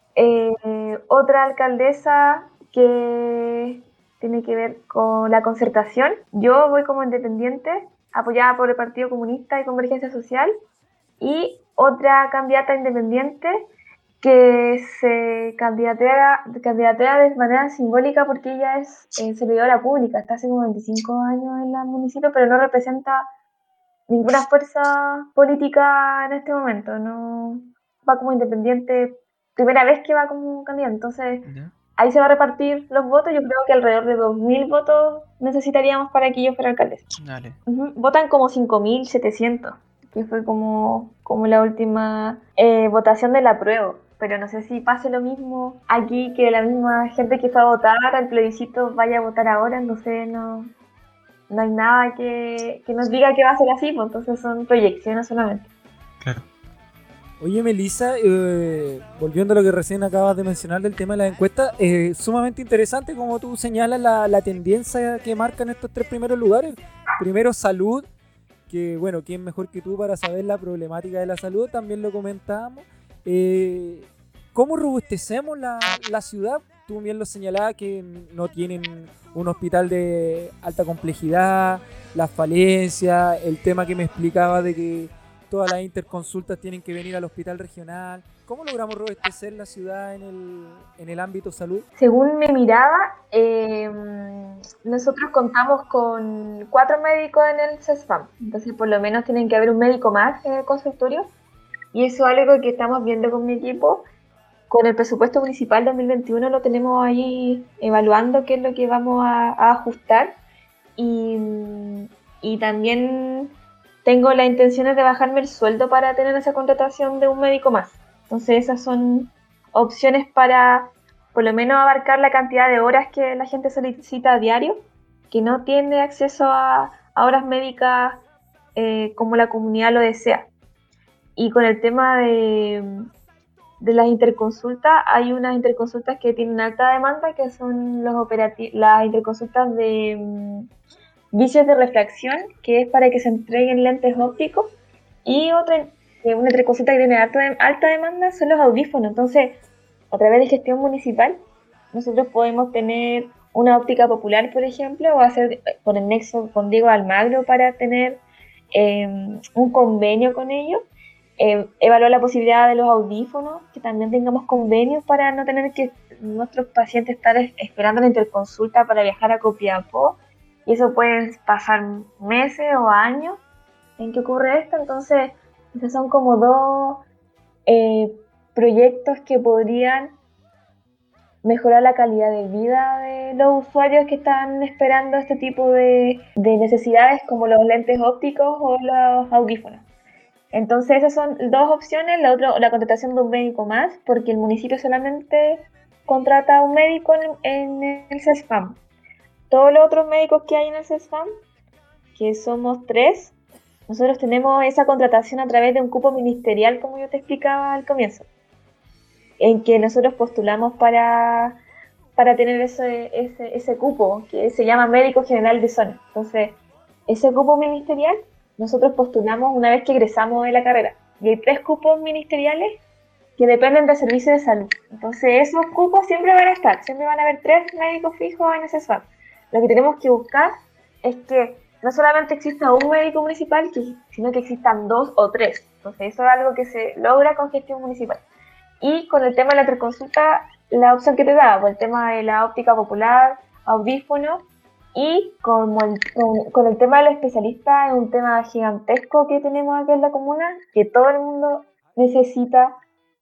[SPEAKER 4] Otra alcaldesa que tiene que ver con la concertación. Yo voy como independiente, apoyada por el Partido Comunista y Convergencia Social. Y otra candidata independiente que se candidatea de manera simbólica, porque ella es servidora pública, está hace como 25 años en el municipio, pero no representa ninguna fuerza política en este momento, no va como independiente, primera vez que va como candidato, entonces ahí se va a repartir los votos. Yo creo que alrededor de 2000 votos necesitaríamos para que yo fuera alcaldesa.
[SPEAKER 3] Dale.
[SPEAKER 4] Votan como 5700, que fue como la última votación del apruebo. Pero no sé si pase lo mismo aquí, que la misma gente que fue a votar al plebiscito vaya a votar ahora. Entonces no hay nada que nos diga que va a ser así, pues entonces son proyecciones solamente.
[SPEAKER 3] Claro.
[SPEAKER 2] Oye, Melissa, volviendo a lo que recién acabas de mencionar del tema de las encuestas, sumamente interesante como tú señalas la tendencia que marcan estos 3 primeros lugares. Primero, salud, que bueno, ¿quién mejor que tú para saber la problemática de la salud? También lo comentábamos. ¿cómo robustecemos la ciudad? Tú bien lo señalabas que no tienen un hospital de alta complejidad, las falencias, el tema que me explicaba de que todas las interconsultas tienen que venir al hospital regional. ¿Cómo logramos robustecer la ciudad en el ámbito salud?
[SPEAKER 4] Según mi mirada, nosotros contamos con 4 médicos en el CESFAM, entonces por lo menos tienen que haber un médico más en el consultorio, y eso es algo que estamos viendo con mi equipo. Con el presupuesto municipal 2021 lo tenemos ahí evaluando qué es lo que vamos a ajustar, y también tengo la intención de bajarme el sueldo para tener esa contratación de un médico más. Entonces esas son opciones para por lo menos abarcar la cantidad de horas que la gente solicita a diario, que no tiene acceso a horas médicas como la comunidad lo desea. Y con el tema de las interconsultas, hay unas interconsultas que tienen alta demanda, que son las interconsultas de vicios de refracción, que es para que se entreguen lentes ópticos, y una interconsulta que tiene alta demanda son los audífonos. Entonces, a través de gestión municipal, nosotros podemos tener una óptica popular, por ejemplo, o hacer por el nexo con Diego Almagro para tener un convenio con ellos. Evaluar la posibilidad de los audífonos, que también tengamos convenios para no tener que nuestros pacientes estar esperando la interconsulta para viajar a Copiapó, y eso puede pasar meses o años en que ocurre esto. Entonces esos son como dos proyectos que podrían mejorar la calidad de vida de los usuarios que están esperando este tipo de necesidades, como los lentes ópticos o los audífonos. Entonces esas son 2 opciones. La contratación de un médico más, porque el municipio solamente contrata a un médico en el CESFAM. Todos los otros médicos que hay en el CESFAM, que somos 3, nosotros tenemos esa contratación a través de un cupo ministerial, como yo te explicaba al comienzo, en que nosotros postulamos para tener ese cupo, que se llama médico general de zona. Entonces, ese cupo ministerial nosotros postulamos una vez que egresamos de la carrera, y hay 3 cupos ministeriales que dependen del servicio de salud. Entonces esos cupos siempre van a estar, siempre van a haber 3 médicos fijos en ese SWAT. Lo que tenemos que buscar es que no solamente exista un médico municipal, sino que existan 2 o 3. Entonces eso es algo que se logra con gestión municipal. Y con el tema de la interconsulta, la opción que te da, por el tema de la óptica popular, audífonos, y con el tema del especialista, es un tema gigantesco que tenemos aquí en la comuna, que todo el mundo necesita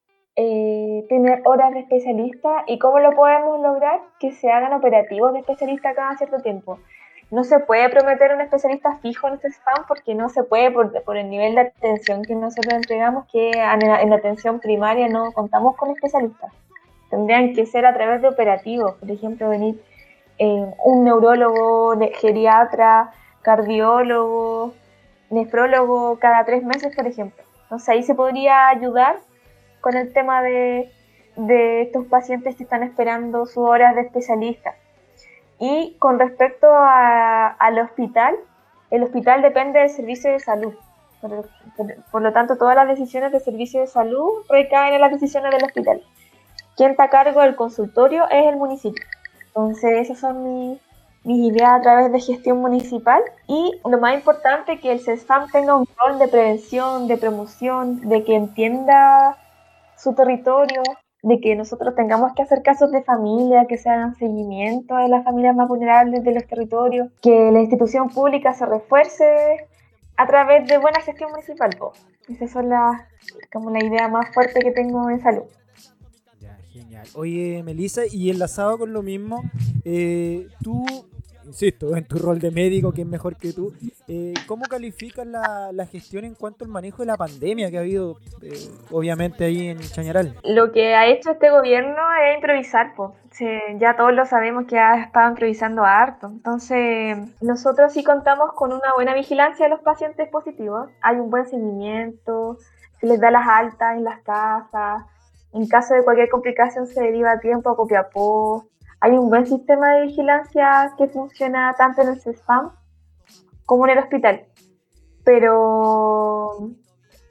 [SPEAKER 4] tener horas de especialista. ¿Y cómo lo podemos lograr? Que se hagan operativos de especialista cada cierto tiempo. No se puede prometer un especialista fijo en este spam, porque no se puede por el nivel de atención que nosotros entregamos, que en la atención primaria no contamos con especialistas. Tendrían que ser a través de operativos, por ejemplo, venir un neurólogo, geriatra, cardiólogo, nefrólogo cada 3 meses, por ejemplo. Entonces ahí se podría ayudar con el tema de estos pacientes que están esperando sus horas de especialista. Y con respecto al hospital, el hospital depende del servicio de salud. Por lo tanto, todas las decisiones del servicio de salud recaen en las decisiones del hospital. Quien está a cargo del consultorio es el municipio. Entonces, esas son mis ideas a través de gestión municipal. Y lo más importante, que el CESFAM tenga un rol de prevención, de promoción, de que entienda su territorio, de que nosotros tengamos que hacer casos de familia, que se hagan seguimiento de las familias más vulnerables de los territorios, que la institución pública se refuerce a través de buena gestión municipal. Esas son como la idea más fuerte que tengo en salud.
[SPEAKER 2] Ya, genial. Oye, Melissa, y enlazado con lo mismo, tú, insisto, en tu rol de médico, que es mejor que tú, ¿cómo calificas la gestión en cuanto al manejo de la pandemia que ha habido, obviamente, ahí en Chañaral?
[SPEAKER 4] Lo que ha hecho este gobierno es improvisar, pues. Ya todos lo sabemos, que ha estado improvisando harto. Entonces, nosotros sí contamos con una buena vigilancia de los pacientes positivos. Hay un buen seguimiento, se les da las altas en las casas. En caso de cualquier complicación se deriva a tiempo a Copiapó. Hay un buen sistema de vigilancia que funciona tanto en el CESFAM como en el hospital. Pero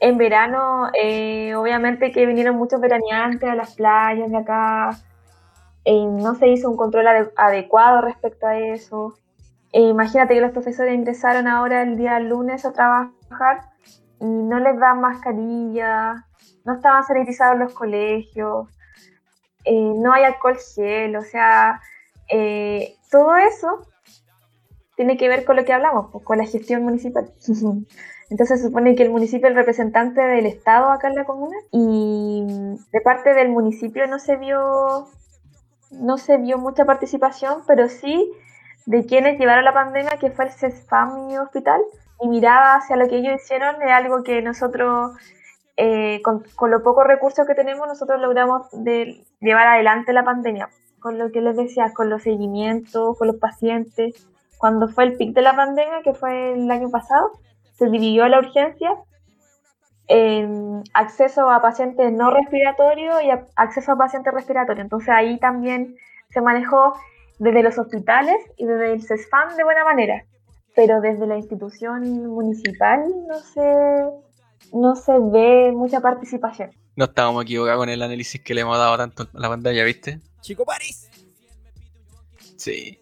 [SPEAKER 4] En verano, obviamente que vinieron muchos veraneantes a las playas de acá, no se hizo un control adecuado respecto a eso. Imagínate que los profesores ingresaron ahora el día lunes a trabajar y no les dan mascarilla, no estaban sanitizados los colegios, no hay alcohol gel, o sea, todo eso tiene que ver con lo que hablamos, pues, con la gestión municipal. Entonces se supone que el municipio es el representante del Estado acá en la comuna y de parte del municipio no se vio mucha participación, pero sí de quienes llevaron la pandemia, que fue el CESFAM y Hospital, y miraba hacia lo que ellos hicieron, es algo que nosotros, con los pocos recursos que tenemos, nosotros logramos llevar adelante la pandemia, con lo que les decía, con los seguimientos, con los pacientes. Cuando fue el pic de la pandemia, que fue el año pasado, se dividió la urgencia en acceso a pacientes no respiratorios y acceso a pacientes respiratorios. Entonces ahí también se manejó desde los hospitales y desde el CESFAM de buena manera, pero desde la institución municipal no se ve mucha participación.
[SPEAKER 3] No estábamos equivocados con el análisis que le hemos dado tanto a la pandemia, ¿viste?
[SPEAKER 2] Chico París.
[SPEAKER 3] Sí.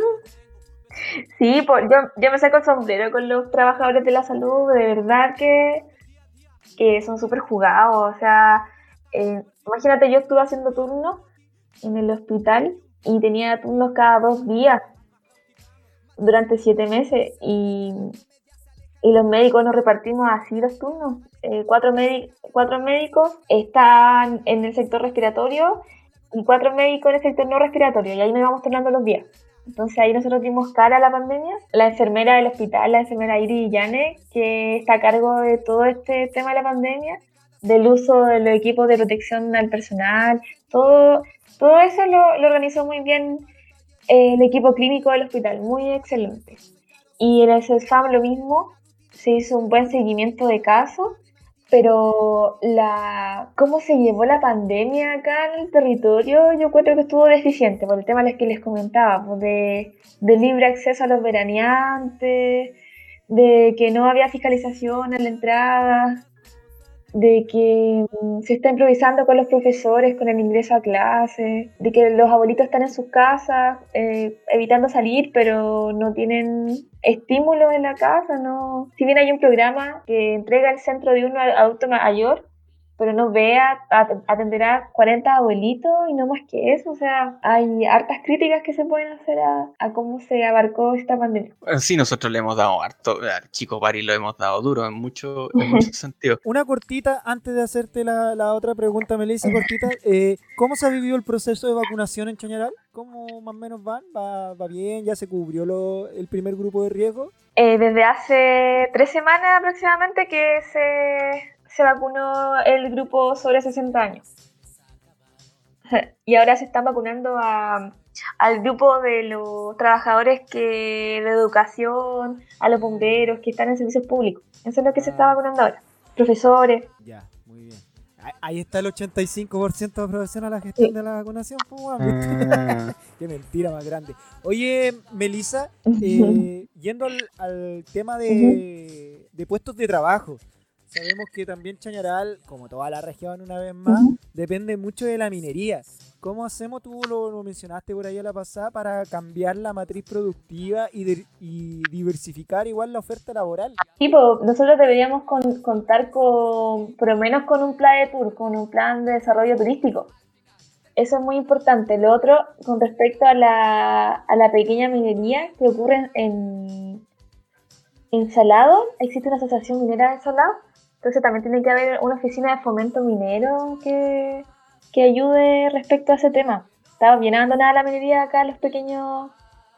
[SPEAKER 4] Sí, yo me saco el sombrero con los trabajadores de la salud, de verdad que son súper jugados. O sea, imagínate, yo estuve haciendo turnos en el hospital y tenía turnos cada 2 días durante 7 meses y los médicos nos repartimos así los turnos. 4 médicos están en el sector respiratorio y 4 médicos en el sector no respiratorio, y ahí nos íbamos turnando los días. Entonces ahí nosotros dimos cara a la pandemia. La enfermera del hospital, la enfermera Iris Llane, que está a cargo de todo este tema de la pandemia, del uso de los equipos de protección al personal, todo eso lo organizó muy bien el equipo clínico del hospital, muy excelente. Y en el CESFAM lo mismo, se hizo un buen seguimiento de casos, pero cómo se llevó la pandemia acá en el territorio, yo creo que estuvo deficiente por el tema que les comentaba, pues de libre acceso a los veraneantes, de que no había fiscalización en la entrada, de que se está improvisando con los profesores con el ingreso a clase, de que los abuelitos están en sus casas evitando salir, pero no tienen estímulos en la casa, no. Si bien hay un programa que entrega el centro de un adulto mayor, pero no atenderá 40 abuelitos y no más que eso. O sea, hay hartas críticas que se pueden hacer a cómo se abarcó esta pandemia.
[SPEAKER 3] Bueno, sí, nosotros le hemos dado harto, al Chico París lo hemos dado duro en muchos sentidos.
[SPEAKER 2] Una cortita, antes de hacerte la otra pregunta, Melissa, cortita. ¿Cómo se ha vivido el proceso de vacunación en Chañaral? ¿Cómo más o menos van? ¿Va bien? ¿Ya se cubrió el primer grupo de riesgo?
[SPEAKER 4] Desde hace 3 semanas aproximadamente que se vacunó el grupo sobre 60 años. Y ahora se están vacunando al grupo de los trabajadores de educación, a los bomberos que están en servicios públicos. Eso es lo que se está vacunando ahora. Profesores.
[SPEAKER 2] Ya, muy bien. Ahí está el 85% de aprobación a la gestión de la vacunación. Qué mentira más grande. Oye, Melissa, yendo al tema de puestos de trabajo. Sabemos que también Chañaral, como toda la región una vez más, depende mucho de la minería. ¿Cómo hacemos, tú lo mencionaste por ahí a la pasada, para cambiar la matriz productiva y diversificar igual la oferta laboral?
[SPEAKER 4] Sí, pues nosotros deberíamos contar por lo menos con un plan de tour, con un plan de desarrollo turístico. Eso es muy importante. Lo otro, con respecto a la pequeña minería que ocurre en Salado, existe una asociación minera de Salado. Entonces también tiene que haber una oficina de fomento minero que ayude respecto a ese tema. Está bien abandonada la minería acá a los pequeños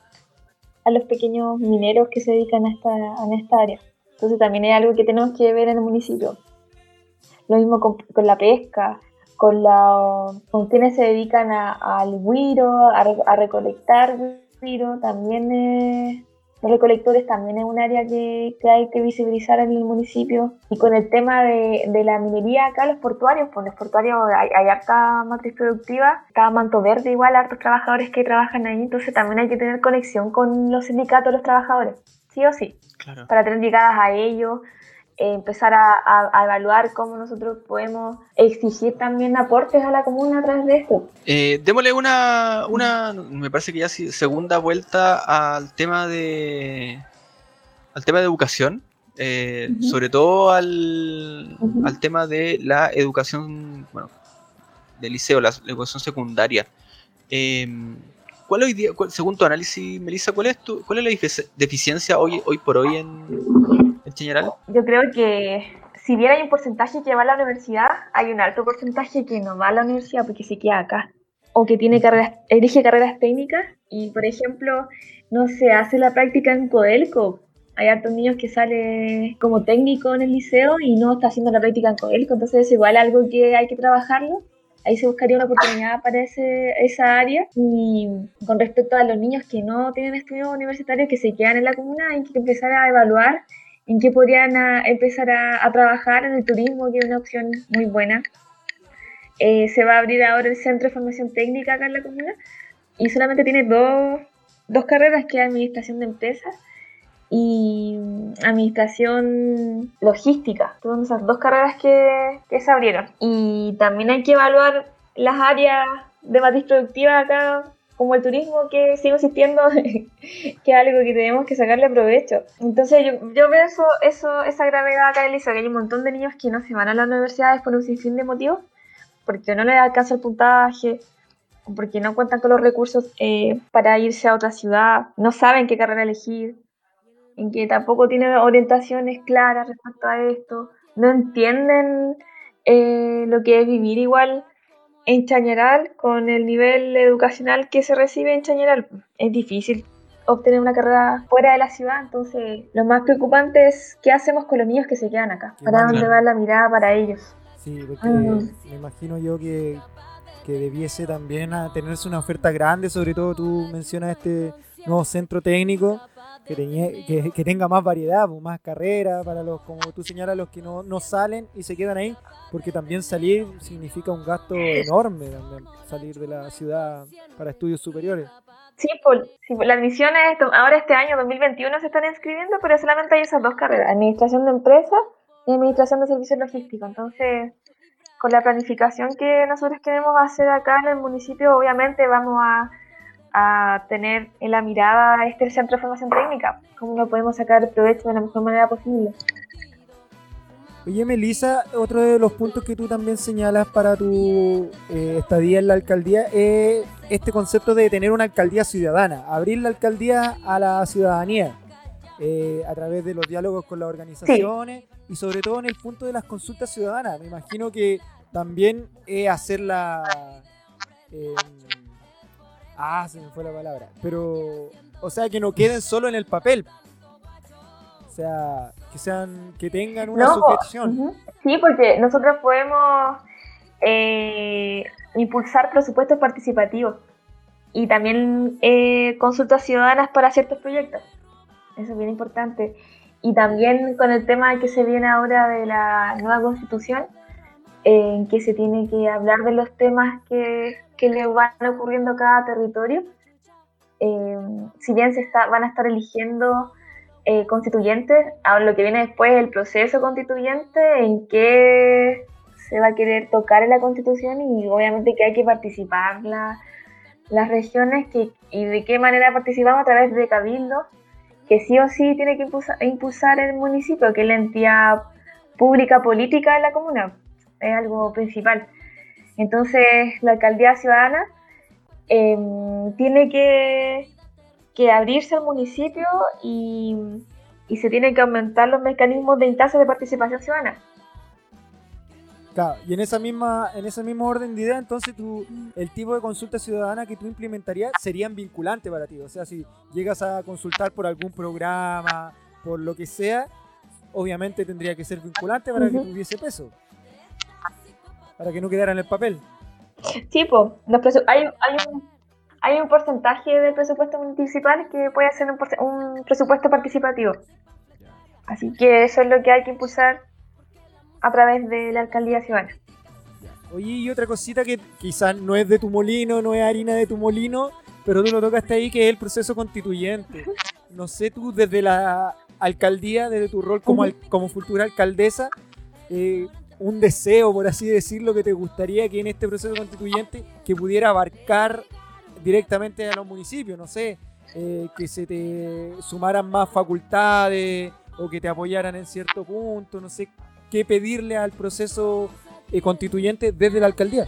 [SPEAKER 4] mineros que se dedican a esta área. Entonces también es algo que tenemos que ver en el municipio. Lo mismo con la pesca, con quienes se dedican al güiro, a recolectar güiro, también los recolectores también es un área que hay que visibilizar en el municipio. Y con el tema de la minería acá, los portuarios hay harta matriz productiva, está Manto Verde igual, hartos trabajadores que trabajan ahí, entonces también hay que tener conexión con los sindicatos de los trabajadores, sí o sí,
[SPEAKER 3] Claro.
[SPEAKER 4] para tener llegadas a ellos. empezar a evaluar cómo nosotros podemos exigir también aportes a la comuna a través de esto.
[SPEAKER 3] Démosle una, me parece que ya sí, segunda vuelta al tema de educación, sobre todo al tema de la educación, bueno, del liceo, la educación secundaria. ¿Cuál hoy día, según tu análisis, Melissa, cuál es la deficiencia hoy por hoy en Chañaral?
[SPEAKER 4] Yo creo que si bien hay un porcentaje que va a la universidad, hay un alto porcentaje que no va a la universidad porque se queda acá, o que elige carreras técnicas y, por ejemplo, no se hace la práctica en Codelco. Hay hartos niños que salen como técnico en el liceo y no está haciendo la práctica en Codelco, entonces es igual algo que hay que trabajarlo. Ahí se buscaría una oportunidad para esa área. Y con respecto a los niños que no tienen estudios universitarios, que se quedan en la comuna, hay que empezar a evaluar en qué podrían empezar a trabajar en el turismo, que es una opción muy buena. Se va a abrir ahora el Centro de Formación Técnica acá en la comuna y solamente tiene dos carreras, que es Administración de Empresas y Administración Logística. Son esas dos carreras que se abrieron. Y también hay que evaluar las áreas de matriz productiva acá, como el turismo, que sigo insistiendo que es algo que tenemos que sacarle provecho. Entonces yo veo esa gravedad acá en el liceo, que hay un montón de niños que no se van a las universidades por un sinfín de motivos, porque no les alcanza el puntaje, porque no cuentan con los recursos para irse a otra ciudad, no saben qué carrera elegir, en que tampoco tienen orientaciones claras respecto a esto, no entienden lo que es vivir igual en Chañaral con el nivel educacional que se recibe en Chañaral. Es difícil obtener una carrera fuera de la ciudad, entonces lo más preocupante es qué hacemos con los niños que se quedan acá, para dónde va la mirada para ellos.
[SPEAKER 2] Sí, porque me imagino yo que debiese también tenerse una oferta grande, sobre todo tú mencionas este nuevo centro técnico, que tenga más variedad, más carrera para los, como tú señalas, los que no salen y se quedan ahí, porque también salir significa un gasto enorme, también, salir de la ciudad para estudios superiores.
[SPEAKER 4] Sí, las admisiones ahora este año 2021 se están inscribiendo, pero solamente hay esas dos carreras, Administración de Empresas y Administración de Servicios Logísticos. Entonces, con la planificación que nosotros queremos hacer acá en el municipio, obviamente vamos a tener en la mirada este centro de formación técnica, cómo lo podemos sacar provecho de la mejor manera posible.
[SPEAKER 2] Oye, Melissa, otro de los puntos que tú también señalas para tu estadía en la alcaldía es este concepto de tener una alcaldía ciudadana, abrir la alcaldía a la ciudadanía a través de los diálogos con las organizaciones, sí, y sobre todo en el punto de las consultas ciudadanas. Me imagino que también hacerla... se me fue la palabra. Pero, o sea, que no queden solo en el papel. O sea, que tengan una sujeción.
[SPEAKER 4] Uh-huh. Sí, porque nosotros podemos impulsar presupuestos participativos y también consultas ciudadanas para ciertos proyectos. Eso es bien importante. Y también con el tema que se viene ahora de la nueva constitución, en que se tiene que hablar de los temas que le van ocurriendo a cada territorio. Si bien van a estar eligiendo constituyentes, ahora lo que viene después es el proceso constituyente, en que se va a querer tocar en la constitución y obviamente que hay que participar las regiones y de qué manera participamos a través de cabildos, que sí o sí tiene que impulsar el municipio, que es la entidad pública política de la comuna. Es algo principal. Entonces, la alcaldía ciudadana tiene que abrirse al municipio y se tienen que aumentar los mecanismos de instancias de participación ciudadana.
[SPEAKER 2] Claro, y en ese mismo orden de idea, entonces el tipo de consulta ciudadana que tú implementarías serían vinculantes para ti. O sea, si llegas a consultar por algún programa, por lo que sea, obviamente tendría que ser vinculante para que tuviese peso. Para que no quedara en el papel.
[SPEAKER 4] Sí, pues, hay un porcentaje del presupuesto municipal que puede ser un presupuesto participativo. Así que eso es lo que hay que impulsar a través de la alcaldía ciudadana.
[SPEAKER 2] Oye, y otra cosita que quizás no es de tu molino, no es harina de tu molino, pero tú lo tocaste ahí, que es el proceso constituyente. No sé tú desde la alcaldía, desde tu rol como futura alcaldesa, un deseo, por así decirlo, que te gustaría que en este proceso constituyente que pudiera abarcar directamente a los municipios, no sé, que se te sumaran más facultades o que te apoyaran en cierto punto, no sé, qué pedirle al proceso constituyente desde la alcaldía.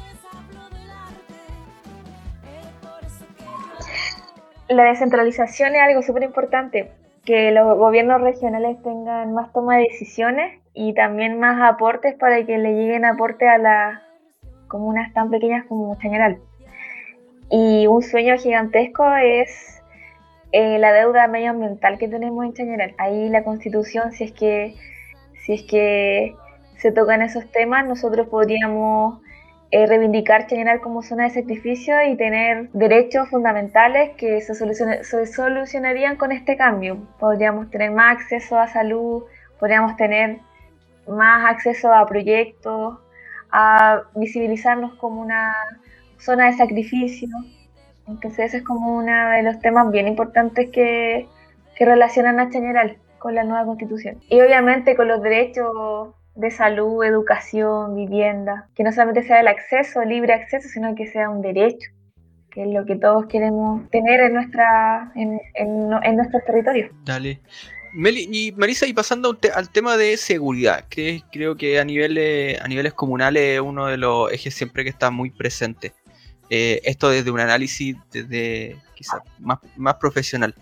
[SPEAKER 4] La descentralización es algo súper importante, que los gobiernos regionales tengan más toma de decisiones y también más aportes para que le lleguen aportes a las comunas tan pequeñas como Chañaral. Y un sueño gigantesco es la deuda medioambiental que tenemos en Chañaral. Ahí la Constitución, si es que se tocan esos temas, nosotros podríamos reivindicar Chañaral como zona de sacrificio y tener derechos fundamentales que se solucionarían con este cambio. Podríamos tener más acceso a salud, podríamos tener más acceso a proyectos, a visibilizarnos como una zona de sacrificio. Entonces ese es como uno de los temas bien importantes que relacionan a Chañaral con la nueva Constitución. Y obviamente con los derechos de salud, educación, vivienda, que no solamente sea el acceso, libre acceso, sino que sea un derecho, que es lo que todos queremos tener en nuestros territorios.
[SPEAKER 3] Dale. Meli y Marisa, y pasando al tema de seguridad, que creo que a niveles comunales es uno de los ejes siempre que está muy presente. Esto desde un análisis desde quizás más profesional.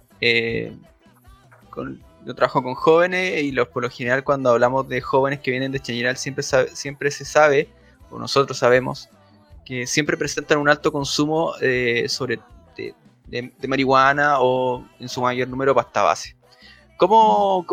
[SPEAKER 3] Yo trabajo con jóvenes y por lo general cuando hablamos de jóvenes que vienen de Chañaral siempre se sabe, o nosotros sabemos, que siempre presentan un alto consumo de marihuana o en su mayor número pasta base. ¿Cómo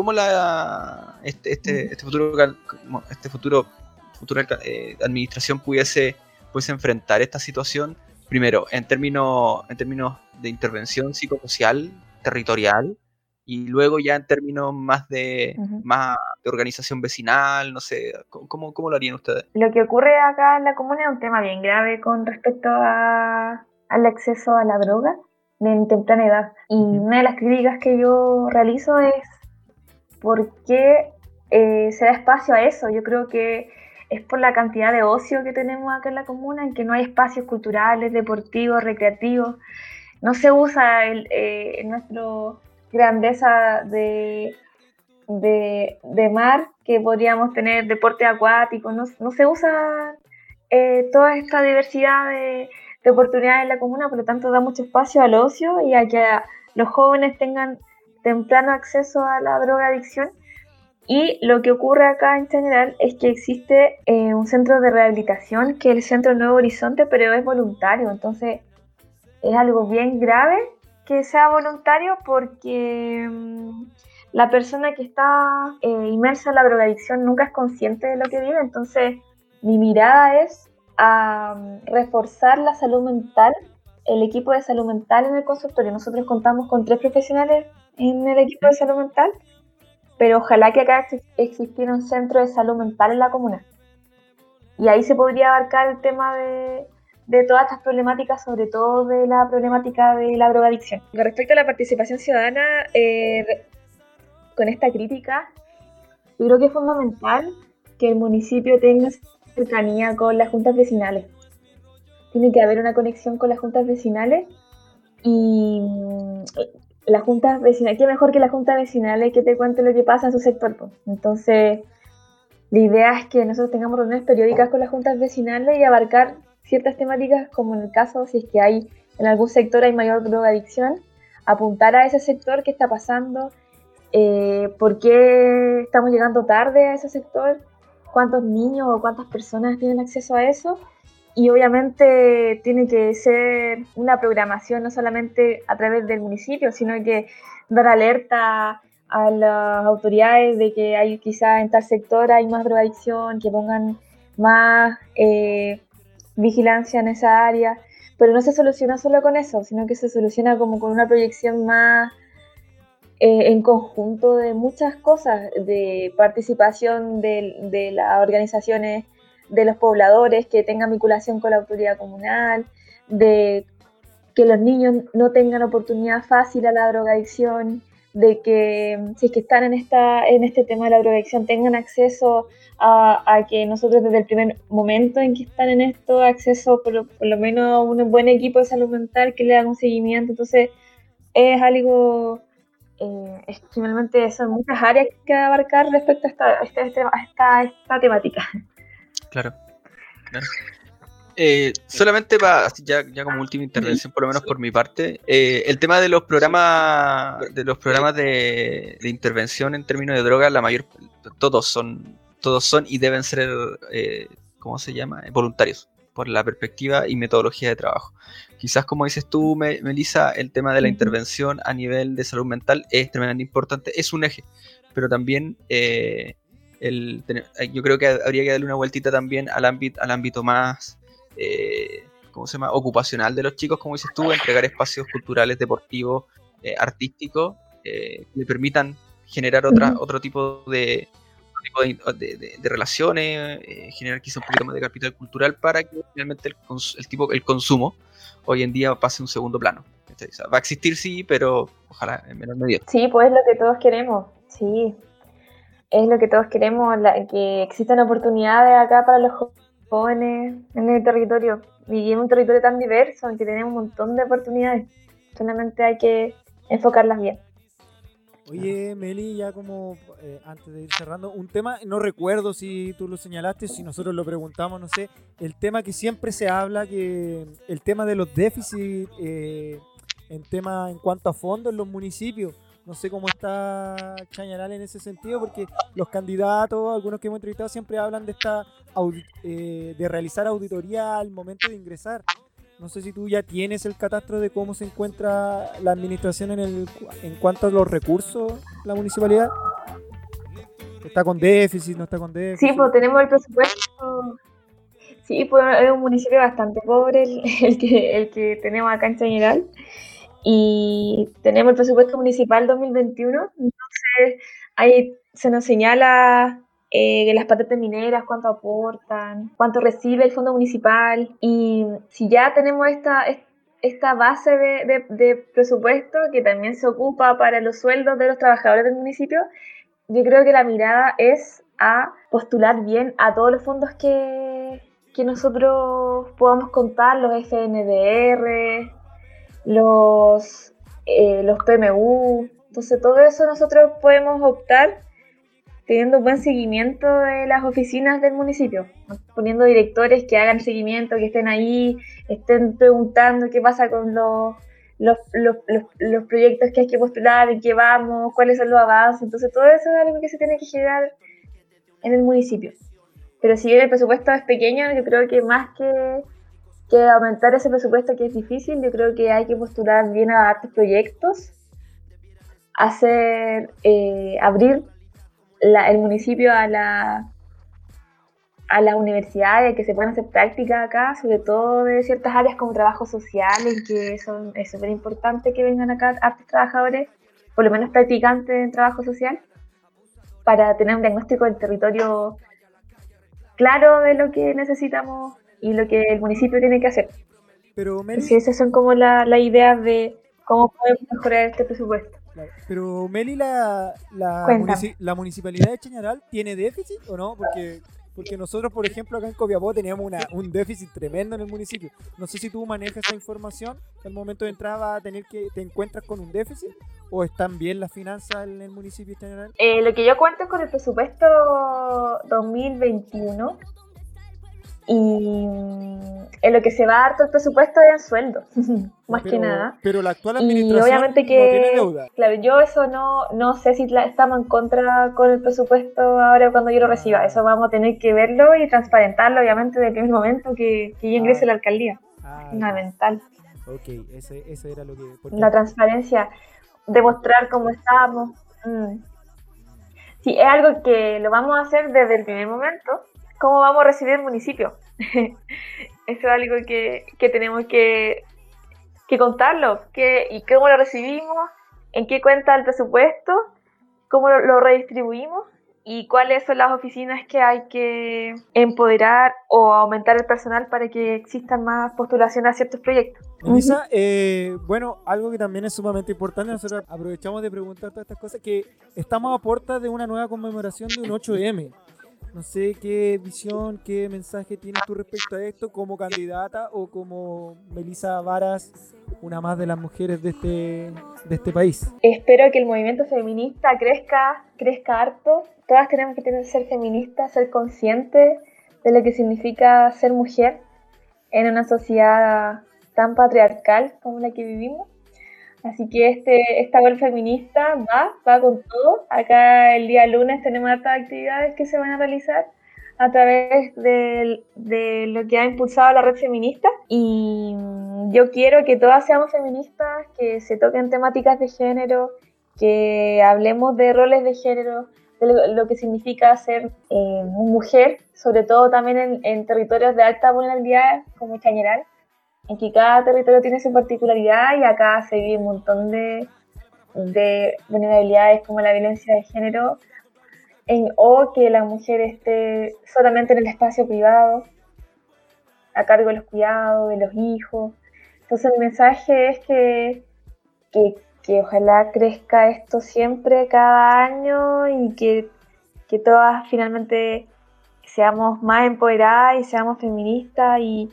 [SPEAKER 3] futura administración pudiese enfrentar esta situación? Primero, en términos de intervención psicosocial, territorial, y luego ya en términos más de organización vecinal, no sé, ¿cómo lo harían ustedes?
[SPEAKER 4] Lo que ocurre acá en la comuna es un tema bien grave con respecto al acceso a la droga en temprana edad. Y una de las críticas que yo realizo es por qué se da espacio a eso. Yo creo que es por la cantidad de ocio que tenemos acá en la comuna, en que no hay espacios culturales, deportivos, recreativos. No se usa nuestra grandeza de mar, que podríamos tener deporte acuático. No se usa toda esta diversidad de oportunidades en la comuna, por lo tanto da mucho espacio al ocio y a que los jóvenes tengan temprano acceso a la drogadicción. Y lo que ocurre acá en Chañaral es que existe un centro de rehabilitación, que es el Centro Nuevo Horizonte, pero es voluntario. Entonces es algo bien grave que sea voluntario, porque la persona que está inmersa en la drogadicción nunca es consciente de lo que vive. Entonces mi mirada es a reforzar la salud mental, el equipo de salud mental en el consultorio. Nosotros contamos con 3 profesionales en el equipo de salud mental, pero ojalá que acá existiera un centro de salud mental en la comuna. Y ahí se podría abarcar el tema de todas estas problemáticas, sobre todo de la problemática de la drogadicción. Con respecto a la participación ciudadana, con esta crítica, yo creo que es fundamental que el municipio tenga cercanía con las juntas vecinales. Tiene que haber una conexión con las juntas vecinales, y las juntas vecinales, qué mejor que las juntas vecinales que te cuente lo que pasa en su sector. Entonces, la idea es que nosotros tengamos reuniones periódicas con las juntas vecinales y abarcar ciertas temáticas, como en el caso, si es que en algún sector hay mayor drogadicción, apuntar a ese sector, qué está pasando, por qué estamos llegando tarde a ese sector, cuántos niños o cuántas personas tienen acceso a eso. Y obviamente tiene que ser una programación no solamente a través del municipio, sino que dar alerta a las autoridades de que quizás en tal sector hay más drogadicción, que pongan más vigilancia en esa área. Pero no se soluciona solo con eso, sino que se soluciona como con una proyección más en conjunto de muchas cosas, de participación de las organizaciones, de los pobladores, que tengan vinculación con la autoridad comunal, de que los niños no tengan oportunidad fácil a la drogadicción, de que si es que están en este tema de la drogadicción tengan acceso a que nosotros desde el primer momento en que están en esto, acceso por lo menos a un buen equipo de salud mental que le haga un seguimiento. Entonces es algo, es finalmente son muchas áreas que abarcar respecto a esta temática.
[SPEAKER 3] Claro. Solamente para ya como última intervención, por lo menos por mi parte, el tema de los programas de intervención en términos de drogas, todos son y deben ser ¿cómo se llama? Voluntarios, por la perspectiva y metodología de trabajo. Quizás, como dices tú, Melissa, el tema de la intervención a nivel de salud mental es tremendamente importante, es un eje, pero también yo creo que habría que darle una vueltita también al ámbito más ¿cómo se llama? Ocupacional de los chicos, como dices tú, entregar espacios culturales, deportivos, artísticos, que le permitan generar otro tipo de relaciones, generar quizá un poquito más de capital cultural para que finalmente el consumo hoy en día pase a un segundo plano. O sea, va a existir, sí, pero ojalá en menor medida.
[SPEAKER 4] Sí, pues es lo que todos queremos, sí. Es lo que todos queremos, que existan oportunidades acá para los jóvenes en el territorio. Y en un territorio tan diverso, en que tenemos un montón de oportunidades. Solamente hay que enfocarlas bien.
[SPEAKER 2] Oye, Meli, ya como antes de ir cerrando, un tema, no recuerdo si tú lo señalaste, si nosotros lo preguntamos, no sé, el tema que siempre se habla, que el tema de los déficits en cuanto a fondos en los municipios. No sé cómo está Chañaral en ese sentido, porque los candidatos, algunos que hemos entrevistado, siempre hablan de de realizar auditoría al momento de ingresar. No sé si tú ya tienes el catastro de cómo se encuentra la administración en cuanto a los recursos, la municipalidad. ¿Está con déficit? ¿No está con déficit?
[SPEAKER 4] Sí, pues tenemos el presupuesto. Sí, pues es un municipio bastante pobre el que tenemos acá en Chañaral. Y tenemos el presupuesto municipal 2021, entonces ahí se nos señala las patentes mineras, cuánto aportan, cuánto recibe el fondo municipal, y si ya tenemos esta base de presupuesto que también se ocupa para los sueldos de los trabajadores del municipio, yo creo que la mirada es a postular bien a todos los fondos que nosotros podamos contar, los FNDR, los PMU. Entonces todo eso nosotros podemos optar teniendo un buen seguimiento de las oficinas del municipio, poniendo directores que hagan seguimiento, que estén ahí, estén preguntando qué pasa con los proyectos que hay que postular, en qué vamos, cuáles son los avances. Entonces todo eso es algo que se tiene que generar en el municipio. Pero si bien el presupuesto es pequeño, yo creo que más que aumentar ese presupuesto, que es difícil, yo creo que hay que postular bien a hartos proyectos, abrir el municipio a las universidades, que se puedan hacer prácticas acá, sobre todo de ciertas áreas como trabajo social, en que es súper importante que vengan acá hartos trabajadores, por lo menos practicantes en trabajo social, para tener un diagnóstico del territorio claro de lo que necesitamos y lo que el municipio tiene que hacer.
[SPEAKER 2] Pero Meli,
[SPEAKER 4] sí, esas son como las ideas de cómo podemos mejorar este presupuesto.
[SPEAKER 2] Claro. Pero Meli, la municipalidad de Chañaral tiene déficit o no? Porque nosotros, por ejemplo, acá en Copiapó teníamos un déficit tremendo en el municipio. No sé si tú manejas esa información, que al momento de entrar te encuentras con un déficit, o están bien las finanzas en el municipio de Chañaral.
[SPEAKER 4] Lo que yo cuento es con el presupuesto 2021, y en lo que se va harto el presupuesto es en sueldo, más que nada.
[SPEAKER 2] Pero la actual administración
[SPEAKER 4] y obviamente que,
[SPEAKER 2] no tiene deuda.
[SPEAKER 4] Claro, yo eso no sé si estamos en contra con el presupuesto ahora cuando yo lo reciba. Eso vamos a tener que verlo y transparentarlo, obviamente, desde el primer momento que yo ingrese a la alcaldía. Fundamental.
[SPEAKER 2] Ok, ese era lo que...
[SPEAKER 4] La transparencia, demostrar cómo estamos. Sí, es algo que lo vamos a hacer desde el primer momento. ¿Cómo vamos a recibir el municipio? Eso es algo que tenemos que contarlo. ¿Y cómo lo recibimos? ¿En qué cuenta el presupuesto? ¿Cómo lo redistribuimos? ¿Y cuáles son las oficinas que hay que empoderar o aumentar el personal para que existan más postulaciones a ciertos proyectos?
[SPEAKER 2] Melissa, bueno, algo que también es sumamente importante, nosotros aprovechamos de preguntar todas estas cosas, que estamos a puertas de una nueva conmemoración de un 8M. No sé qué visión, qué mensaje tienes tú respecto a esto como candidata o como Melissa Varas, una más de las mujeres de este país.
[SPEAKER 4] Espero que el movimiento feminista crezca harto. Todas tenemos que ser feministas, ser conscientes de lo que significa ser mujer en una sociedad tan patriarcal como la que vivimos. Así que esta web feminista va con todo. Acá el día lunes tenemos hartas actividades que se van a realizar a través de lo que ha impulsado la red feminista. Y yo quiero que todas seamos feministas, que se toquen temáticas de género, que hablemos de roles de género, de lo que significa ser mujer, sobre todo también en territorios de alta vulnerabilidad como Chañaral, en que cada territorio tiene su particularidad y acá se vive un montón de vulnerabilidades como la violencia de género, o que la mujer esté solamente en el espacio privado, a cargo de los cuidados, de los hijos. Entonces el mensaje es que ojalá crezca esto siempre, cada año, y que todas finalmente seamos más empoderadas y seamos feministas y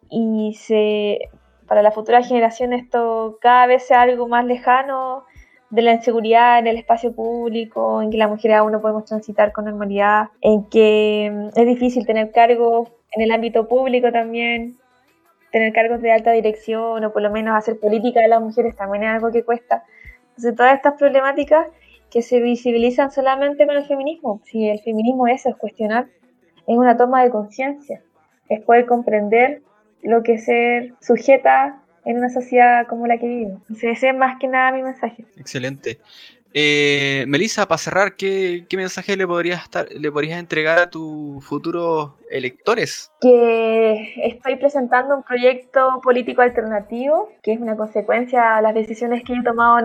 [SPEAKER 4] para la futura generación esto cada vez sea algo más lejano de la inseguridad en el espacio público, en que las mujeres aún no podemos transitar con normalidad, en que es difícil tener cargos en el ámbito público también, tener cargos de alta dirección o por lo menos hacer política de las mujeres también es algo que cuesta. Entonces todas estas problemáticas que se visibilizan solamente con el feminismo, si el feminismo es cuestionar, es una toma de conciencia, es poder comprender lo que es ser sujeta en una sociedad como la que vivimos. Ese es más que nada mi mensaje.
[SPEAKER 3] Excelente. Melissa, para cerrar, ¿qué mensaje le podrías entregar a tus futuros electores?
[SPEAKER 4] Que estoy presentando un proyecto político alternativo, que es una consecuencia de las decisiones que he tomado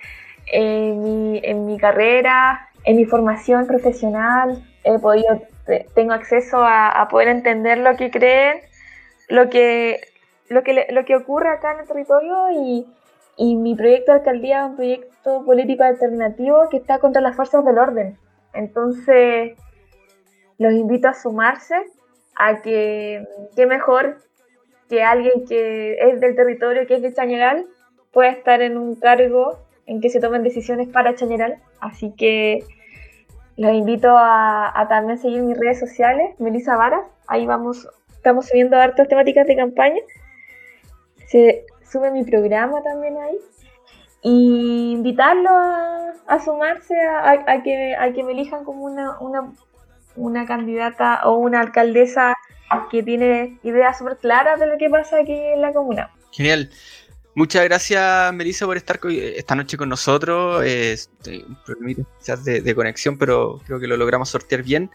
[SPEAKER 4] en mi carrera, en mi formación profesional. Tengo acceso a poder entender lo que creen, lo que ocurre acá en el territorio, y mi proyecto de alcaldía es un proyecto político alternativo que está contra las fuerzas del orden. Entonces, los invito a sumarse a que mejor que alguien que es del territorio, que es de Chañaral, pueda estar en un cargo en que se tomen decisiones para Chañaral. Así que los invito a también seguir mis redes sociales, Melissa Varas. Ahí estamos subiendo hartas temáticas de campaña. Se sube mi programa también ahí. Y invitarlos a sumarse a que me elijan como una candidata o una alcaldesa que tiene ideas súper claras de lo que pasa aquí en la comuna.
[SPEAKER 3] Genial. Muchas gracias, Melissa, por estar esta noche con nosotros. Un problemita quizás de conexión, pero creo que lo logramos sortear bien.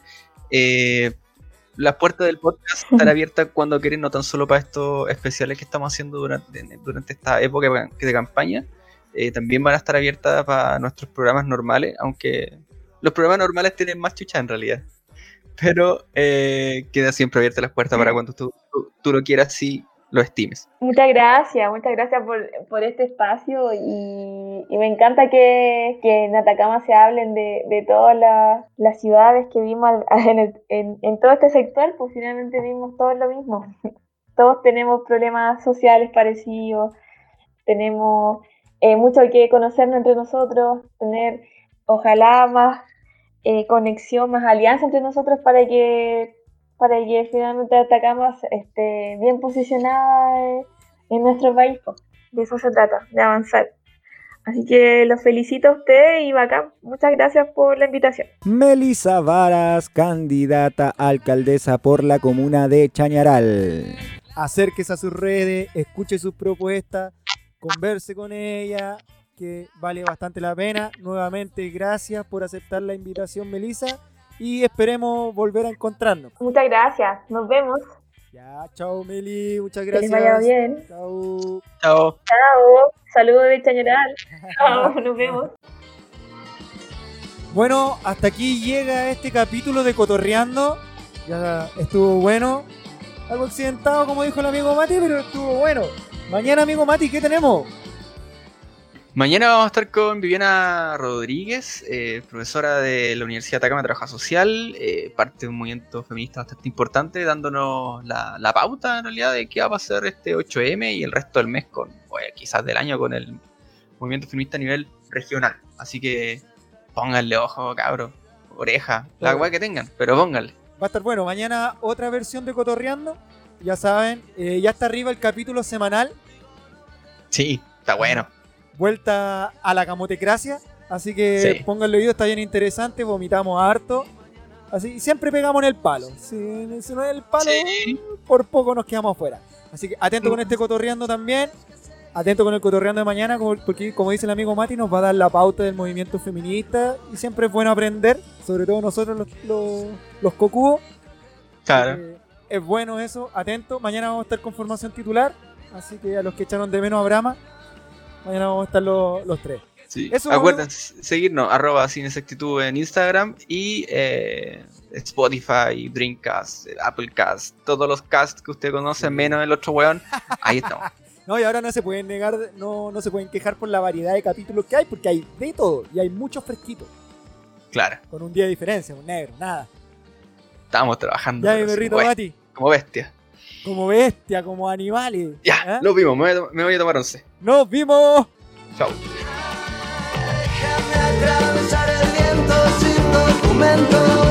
[SPEAKER 3] Las puertas del podcast están abiertas cuando quieren, no tan solo para estos especiales que estamos haciendo durante esta época de campaña. También van a estar abiertas para nuestros programas normales, aunque los programas normales tienen más chucha en realidad. Pero queda siempre abiertas las puertas para cuando tú lo quieras y lo estimes.
[SPEAKER 4] Muchas gracias por este espacio, y me encanta que en Atacama se hablen de todas las ciudades que vimos en todo este sector, pues finalmente vimos todos lo mismo. Todos tenemos problemas sociales parecidos, tenemos mucho que conocernos entre nosotros, tener ojalá más conexión, más alianza entre nosotros para que finalmente Atacama esté bien posicionada en nuestro país. De eso se trata, de avanzar. Así que los felicito a ustedes y bacán. Muchas gracias por la invitación.
[SPEAKER 5] Melissa Varas, candidata a alcaldesa por la comuna de Chañaral.
[SPEAKER 2] Acérquese a sus redes, escuche sus propuestas, converse con ella, que vale bastante la pena. Nuevamente, gracias por aceptar la invitación, Melissa, y esperemos volver a encontrarnos.
[SPEAKER 4] Muchas gracias, nos vemos.
[SPEAKER 2] Ya, chao, Meli, muchas gracias.
[SPEAKER 4] Que les vaya bien.
[SPEAKER 2] Chao.
[SPEAKER 3] Chao.
[SPEAKER 4] Chao, saludos de Chañaral. Chao, nos vemos.
[SPEAKER 2] Bueno, hasta aquí llega este capítulo de Cotorreando. Ya estuvo bueno. Algo accidentado, como dijo el amigo Mati, pero estuvo bueno. Mañana, amigo Mati, ¿qué tenemos?
[SPEAKER 3] Mañana vamos a estar con Viviana Rodríguez, profesora de la Universidad de Atacama de Trabajo Social, parte de un movimiento feminista bastante importante, dándonos la pauta en realidad de qué va a pasar este 8M y el resto del mes, quizás del año, con el movimiento feminista a nivel regional. Así que pónganle ojo, cabros, oreja, la weá que tengan, pero pónganle.
[SPEAKER 2] Va a estar bueno. Mañana otra versión de Cotorreando. Ya saben, ya está arriba el capítulo semanal.
[SPEAKER 3] Sí, está bueno.
[SPEAKER 2] Vuelta a la camotecracia. Así que
[SPEAKER 3] Sí.
[SPEAKER 2] pónganle oído, está bien interesante. Vomitamos harto. Así siempre pegamos en el palo. Si no es el palo,
[SPEAKER 3] Sí.
[SPEAKER 2] por poco nos quedamos afuera. Así que atento con este Cotorreando también. Atento con el Cotorreando de mañana, porque como dice el amigo Mati, nos va a dar la pauta del movimiento feminista. Y siempre es bueno aprender, sobre todo nosotros los cocudos.
[SPEAKER 3] Claro.
[SPEAKER 2] Es bueno eso, atento. Mañana vamos a estar con formación titular. Así que a los que echaron de menos a Brahma, mañana vamos a estar los tres.
[SPEAKER 3] Sí.
[SPEAKER 2] Eso,
[SPEAKER 3] Acuérdense seguirnos, @cinesactitud en Instagram y Spotify, Dreamcast, Applecast, todos los casts que usted conoce, menos el otro weón. Ahí estamos.
[SPEAKER 2] No, y ahora no se pueden negar, no se pueden quejar por la variedad de capítulos que hay, porque hay de todo y hay muchos fresquitos.
[SPEAKER 3] Claro,
[SPEAKER 2] Con un día de diferencia, un negro, nada.
[SPEAKER 3] estamos trabajando.
[SPEAKER 2] Ya,
[SPEAKER 3] pero
[SPEAKER 2] mi
[SPEAKER 3] sí,
[SPEAKER 2] perrito
[SPEAKER 3] weón,
[SPEAKER 2] Mati,
[SPEAKER 3] como bestia.
[SPEAKER 2] como bestia, como animales.
[SPEAKER 3] Ya,
[SPEAKER 2] ¿Ah?
[SPEAKER 3] lo vimos, me voy a tomar 11.
[SPEAKER 2] ¡Nos vimos!
[SPEAKER 3] Chao.
[SPEAKER 6] Déjame atravesar el viento sin documento.